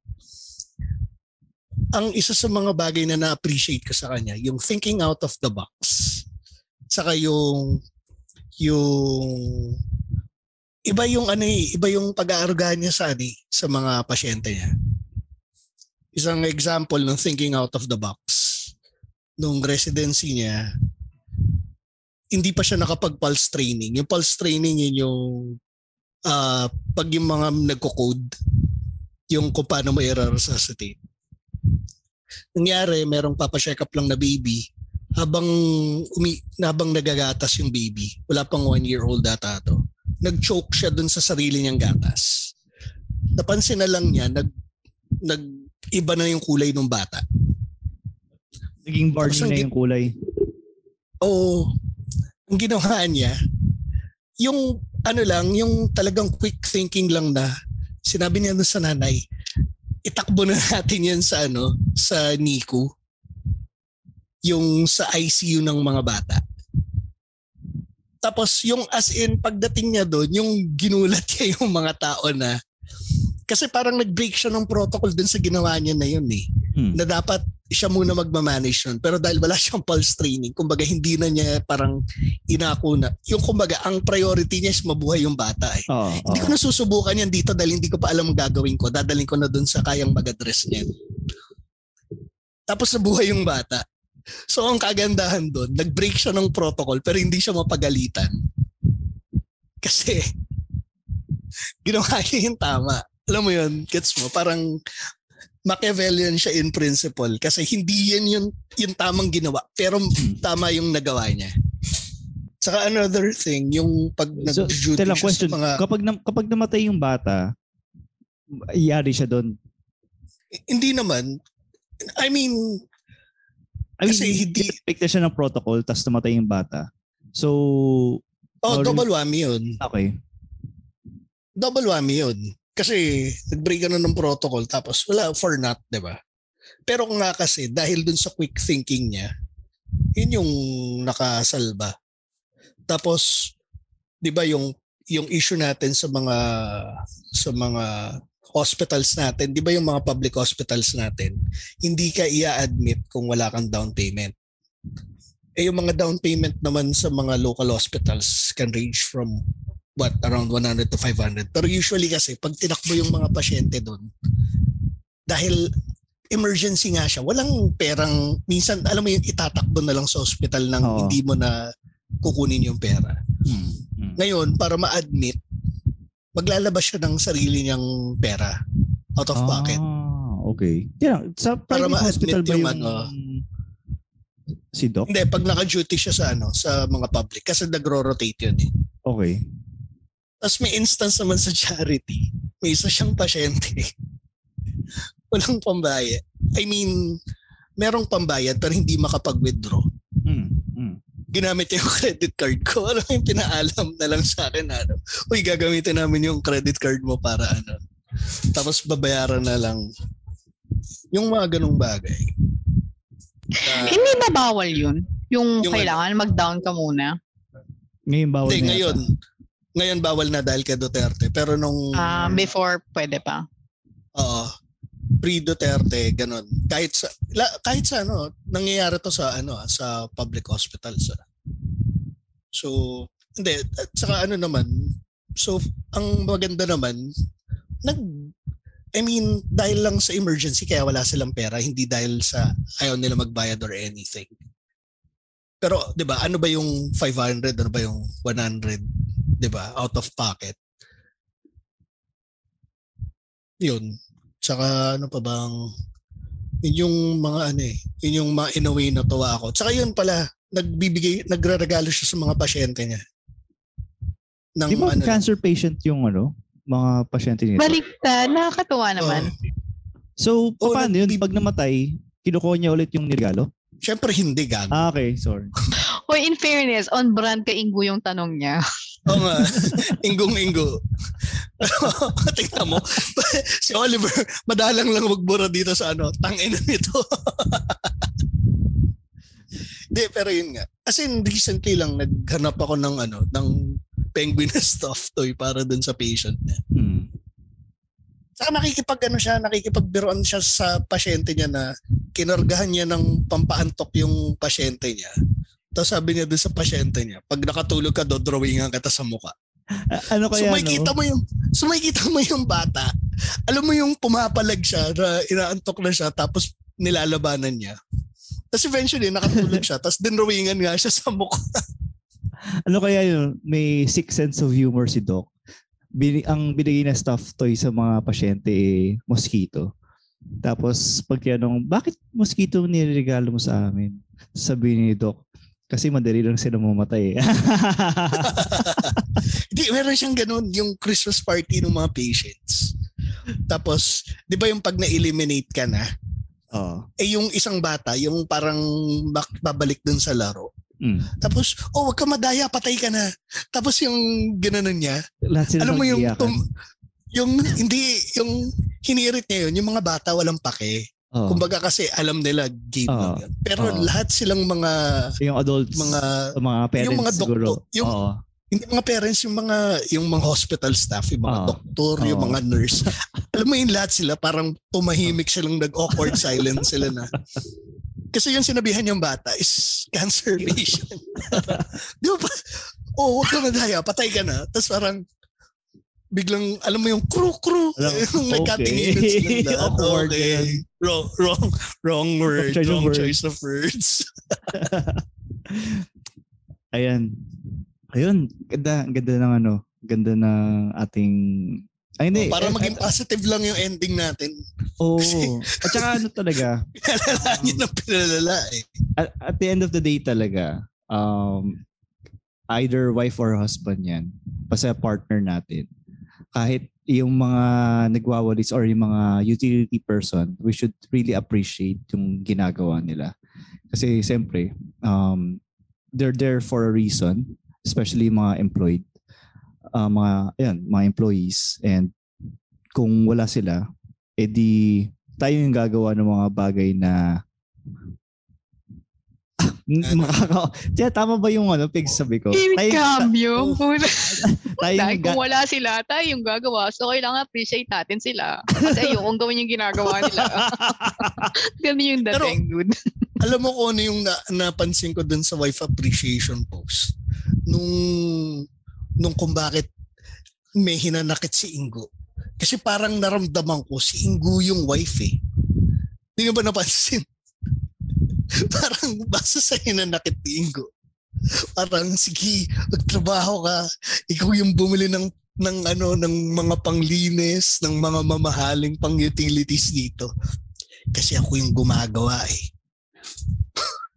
ang isa sa mga bagay na na-appreciate ko sa kanya, yung thinking out of the box. Saka yung yung iba yung ano eh, iba yung pag-aarugahan niya sa ani sa mga pasyente niya. Isang example ng thinking out of the box. Nung residency niya, hindi pa siya nakapag-pulse training. Yung pulse training yun yung uh, pag yung mga nagko-code, yung kung paano mo i-resuscitate. Nangyari, merong papacheck up lang na baby habang umi, habang nagagatas yung baby. Wala pang one year old data to. Nag-choke siya dun sa sarili niyang gatas. Napansin na lang niya, nag, nag iba na yung kulay ng bata. Naging barney na yung kulay. Oo. Ang ginawa niya, yung ano lang, yung talagang quick thinking lang na sinabi niya doon sa nanay, itakbo na natin yan sa ano, sa N I C U. Yung sa I C U ng mga bata. Tapos yung as in, pagdating niya doon, yung ginulat niya yung mga tao na, kasi parang nag-break siya ng protocol dun sa ginawa niya na yun eh. Hmm. Na dapat siya muna magmamanage yun. Pero dahil wala siyang pulse training, kumbaga hindi na niya parang inako na. Yung kumbaga, ang priority niya is mabuhay yung bata eh. Oh, hindi oh. ko nasusubukan yan dito dahil hindi ko pa alam ang gagawin ko. Dadalhin ko na dun sa kayang mag-address niya. Tapos nabuhay yung bata. So ang kagandahan doon, nag-break siya ng protocol pero hindi siya mapagalitan. Kasi ginawa niya yung tama. Alam mo yun, gets mo? Parang Machiavellian siya in principle kasi hindi yan yung, yung tamang ginawa pero tama yung nagawa niya. Saka another thing, yung pag so, nag-duty siya question, sa mga... Kapag, na, kapag namatay yung bata, iyari siya doon? Hindi naman. I mean, I mean, kasi hindi... Respecta siya ng protocol tapos namatay yung bata. So... Oh, or, double whammy yun. Okay. Double whammy yun. Kasi nag-break ka na ng protocol tapos wala for not, di ba? Pero nga kasi dahil dun sa quick thinking niya, yun yung nakasalba. Tapos, di ba yung yung issue natin sa mga sa mga hospitals natin, di ba yung mga public hospitals natin, hindi ka i-admit kung wala kang down payment. Eh yung mga down payment naman sa mga local hospitals can range from what, around one hundred to five hundred. Pero usually kasi, pag tinakbo yung mga pasyente doon, dahil emergency nga siya, walang perang, minsan, alam mo yung itatakbo na lang sa hospital nang Oo. hindi mo na kukunin yung pera. Hmm. Hmm. Ngayon, para ma-admit, maglalabas siya ng sarili niyang pera out of pocket. Ah, okay. Tira, sa Para private hospital ma-admit ba yung yung, ano, si Doc? hindi, pag naka-duty siya sa ano, sa mga public, kasi nagro-rotate yun eh. Okay. Tapos may instance naman sa charity, may isa siyang pasyente. Walang pambayad. I mean, merong pambayad pero hindi makapag-withdraw. Mm. Mm. Ginamit niya yung credit card ko. Alam mo yung pinaalam na lang sa akin, ano, uy, gagamitin namin yung credit card mo para ano. Tapos babayaran na lang. Yung mga ganong bagay. Uh, hindi ba bawal yun? Yung, yung kailangan ano, mag-down ka muna? Ngayon bawal hindi, na ngayon. Yata. Ngayon bawal na dahil kay Duterte. Pero nung... Uh, before, pwede pa. Oo. Pre-Duterte, ganun. Kahit sa, la, kahit sa ano, nangyayari to sa ano sa public hospitals. So, hindi. At saka ano naman, so, ang maganda naman, nag, I mean, dahil lang sa emergency, kaya wala silang pera, hindi dahil sa ayaw nila magbayad or anything. Pero, di ba, ano ba yung five hundred, ano ba yung one hundred, di ba, out of pocket? Yun. Tsaka, ano pa bang, yun yung mga ano eh, yun yung mga in a way na tuwa ako. Tsaka yun pala, nagbibigay, nagre-regalo siya sa mga pasyente niya. Ng, di ba ano, cancer patient yung ano, mga pasyente nito? Baliktad, nakakatuwa naman. Oh. So, Oh, paano yun? nag- Pag namatay, kinukuha niya ulit yung nirigalo? Siyempre hindi, gago. Ah, okay. Sorry. Hoy, in fairness, on brand ka Ingo yung tanong niya. Oo nga. Inggong-inggo. Tingnan mo. Si Oliver, madalang lang magbura dito sa ano, tangina nito. Hindi, pero yun nga. As in, recently lang, naghanap ako ng ano, ng penguin na stuffed toy para dun sa patient niya. Hmm. Saka nakikipag ano siya, nakikipagbiroan siya sa pasyente niya na kinargahan niya ng pampaantok yung pasyente niya. Tapos sabi niya doon sa pasyente niya, pag nakatulog ka, dodrawingan kita sa mukha. A- ano kaya, so may kita no? mo yung, so may kita mo yung bata. Alam mo yung pumapalag siya, na inaantok na siya, tapos nilalabanan niya. Tapos eventually, nakatulog siya, tapos dinrawingan nga siya sa mukha. Ano kaya yun? May sixth sense of humor si Doc. Bin- ang binigay na stuffed toy sa mga pasyente eh, mosquito. Tapos pag tinanong, bakit mosquito niregalo mo sa amin? Sabi ni Doc, kasi madali lang sila mamatay. Hindi, meron siyang ganun, yung Christmas party ng mga patients. Tapos, di ba yung pag na-eliminate ka na, oh. eh yung isang bata, yung parang babalik dun sa laro. Mm. Tapos, oh, wag ka madaya, patay ka na. Tapos yung ginanon niya, Lahat sila alam mo yung, mag-iyakan. tum- yung, hindi, yung hinirit niya yun, yung mga bata walang pake. Oh. Kumbaga kasi alam nila game Oh. lang yun. Pero Oh. lahat silang mga, Yung adults, mga, mga parents yung mga siguro. doktor, yung, Oo. hindi mga parents, yung mga, yung mga hospital staff, yung mga Oh. doktor, yung Oh. mga nurse. Alam mo yung lahat sila, parang tumahimik silang nag-awkward silence sila na. Kasi yung sinabihan yung bata is cancer patient. Di ba? Oh, huwag ka madaya, patay ka na. Tapos parang biglang, alam mo yung crew-crew. Yung nagkatinginan Okay. silang lahat. Awkward Okay. yan. Wrong, wrong, wrong word. Choice of Wrong words. choice of words. Ayan. Ayun, ganda, ganda ng ano, ganda ng ating ay hindi. Para eh, maging at- positive lang yung ending natin. Oo. Kasi- At saka ano talaga, Pinalala niyo ng pinalala eh. at, at the end of the day talaga, um, either wife or husband yan, basta partner natin. Kahit yung mga nagwawalis or yung mga utility person, we should really appreciate yung ginagawa nila. Kasi siyempre, um, they're there for a reason, especially mga employed, uh, mga, ayan, mga employees. And kung wala sila, edi tayo yung gagawa ng mga bagay na makaka... Tiya, tama ba yung ano, pig sabi ko? Yung Tayo- cambio. tayo Dahil yung kung ga- wala sila, tayo yung gagawa. So, kailangan appreciate natin sila. Kasi ayokong gawin yung ginagawa nila. Ganun yung dating, dude. Alam mo kung ano yung na, napansin ko dun sa wife appreciation post? Nung, nung kung bakit may hinanakit si Ingo. Kasi parang naramdaman ko si Ingo yung wife eh. Hindi nga ba napansin? Parang basta sa hinanakit ni Ingo. Parang sige, magtrabaho ka. Ikaw yung bumili ng ng ano ng mga panglinis, ng mga mamahaling pang-utilities dito. Kasi ako yung gumagawa eh.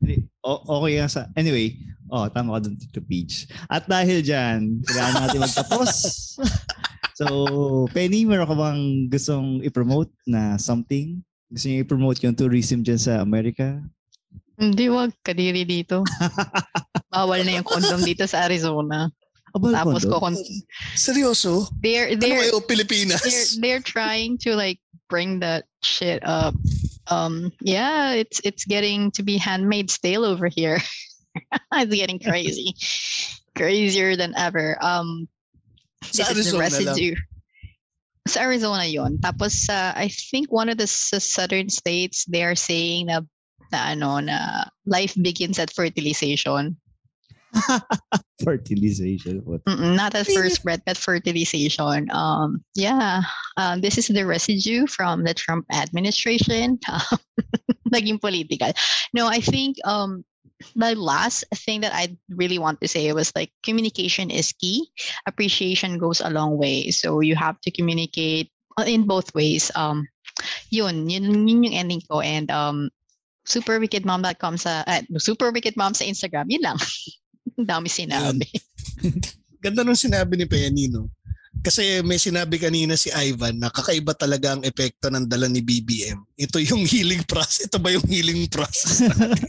O- okay nga sa... Anyway, oh, tama ka dun, Tito Peach. At dahil dyan, kailangan natin magtapos. So, Penny, meron ka bang gustong i-promote na something? Gusto niyo i-promote yung tourism dyan sa Amerika? Hindi, wag. Kadiri dito. Bawal na yung condom dito sa Arizona. Abal Tapos ko ko Seryoso? they're Ano they're kayo, Pilipinas? they're they're trying to like bring that shit up. Um yeah, it's it's getting to be Handmaid's Tale over here. It's getting crazy. Crazier than ever. Um this Sa is the Arizona residue. Sa Arizona yon. Tapos uh, I think one of the s- southern states they are saying na na ano na life begins at fertilization. fertilization. What? Mm-mm, not at first breath, but fertilization. Um, yeah, um, this is the residue from the Trump administration. Naging political. No, I think um, the last thing that I really want to say was like communication is key. Appreciation goes a long way. So you have to communicate in both ways. Um, yun, yun, yun yung ending ko. And um, super wicked mom dot com sa, uh, super wicked mom sa Instagram. Yun lang. Ang dami sinabi. Ganda nung sinabi ni Penny, no? Kasi may sinabi kanina si Ivan na kakaiba talaga ang epekto ng dala ni B B M. Ito yung healing process. Ito ba yung healing process?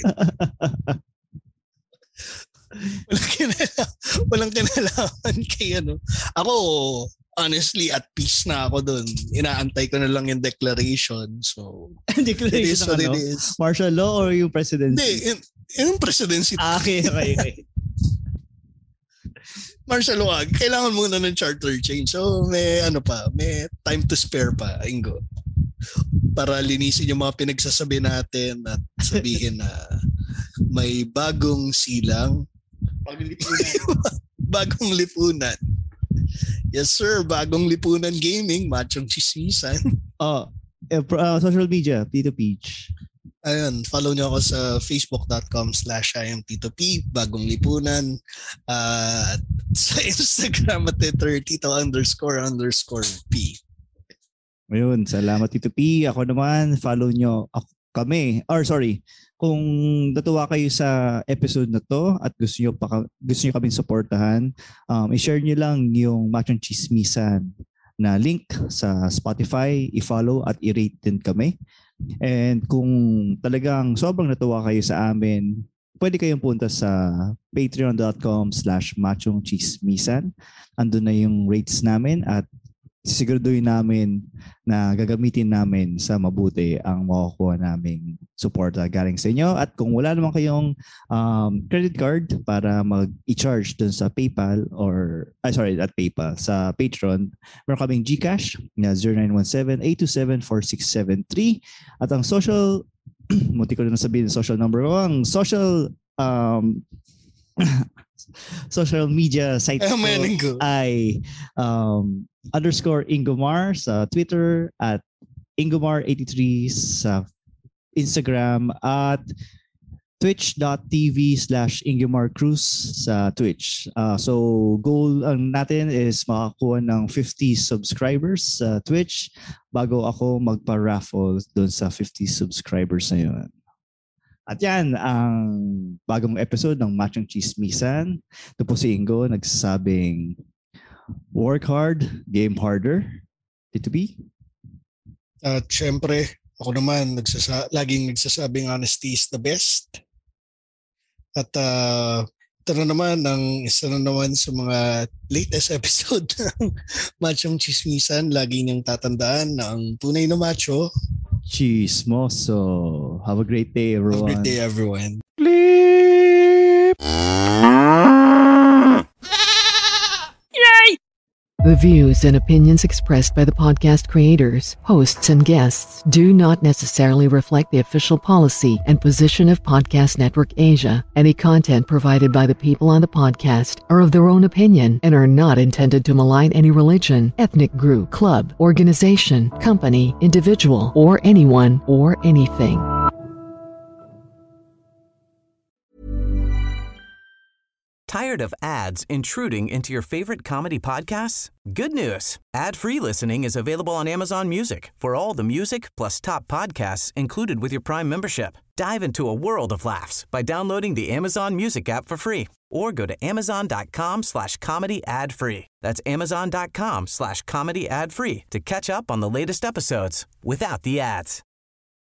walang kinalaman, walang kinalaman kay ano. Ako, honestly, at peace na ako dun. Inaantay ko na lang yung declaration. So, Declaration it is what ano? it is. Martial law or yung presidency? Hindi, yung, yung presidency. Ah, okay, okay, okay. Martial law, kailangan muna ng charter change. So, may ano pa, may time to spare pa, Ingo. Para linisin yung mga pinagsasabi natin at sabihin na may bagong silang. Bagong lipunan. bagong lipunan. Yes, sir. Bagong lipunan gaming. Machong chismisan. Oh, uh, uh, social media, Tito Peach. Ayun, follow nyo ako sa facebook.com slash imtitoP, bagong lipunan. Uh, sa Instagram at Twitter, tito underscore underscore P. Ayun, salamat Tito P. Ako naman, follow nyo ako, kami. Or sorry, kung natuwa kayo sa episode na to at gusto nyo, pa, gusto nyo kaming supportahan, um, i-share nyo lang yung Machong Chismisan na link sa Spotify, i-follow at i-rate din kami. And kung talagang sobrang natuwa kayo sa amin, pwede kayong punta sa patreon.com slash machongchismisan. Andun na yung rates namin at siguraduhin namin na gagamitin namin sa mabuti ang makukuha naming support galing sa inyo. At kung wala naman kayong um, credit card para mag-i-charge dun sa PayPal or, ay sorry, at PayPal, sa Patreon, meron kaming GCash na zero nine one seven, eight two seven, four six seven three. At ang social, munti ko na sabihin social number ko, ang social um, social media site ko ay um, underscore Ingomar sa Twitter at Ingomar eighty-three sa Instagram at twitch.tv slash Ingomar Cruz sa Twitch. Uh, so goal ang natin is makakuha ng fifty subscribers sa Twitch bago ako magpa-raffle doon sa fifty subscribers na yun. At yan ang bagong episode ng Machong Chismisan. Ito po si Ingo nagsasabing work hard, game harder. Tito B? At syempre, ako naman nagsasa- laging nagsasabing honesty is the best. At uh, ito na naman ang isa na naman sa mga latest episode ng Machong Chismisan. Lagi niyang tatandaan na ang tunay na macho Chismoso. Have a great day, everyone. Have a great day, everyone. Bleep. Yay! The views and opinions expressed by the podcast creators, hosts, and guests do not necessarily reflect the official policy and position of Podcast Network Asia. Any content provided by the people on the podcast are of their own opinion and are not intended to malign any religion, ethnic group, club, organization, company, individual, or anyone or anything. Tired of ads intruding into your favorite comedy podcasts? Good news. Ad-free listening is available on Amazon Music for all the music plus top podcasts included with your Prime membership. Dive into a world of laughs by downloading the Amazon Music app for free or go to amazon.com slash comedy ad free. That's amazon.com slash comedy ad free to catch up on the latest episodes without the ads.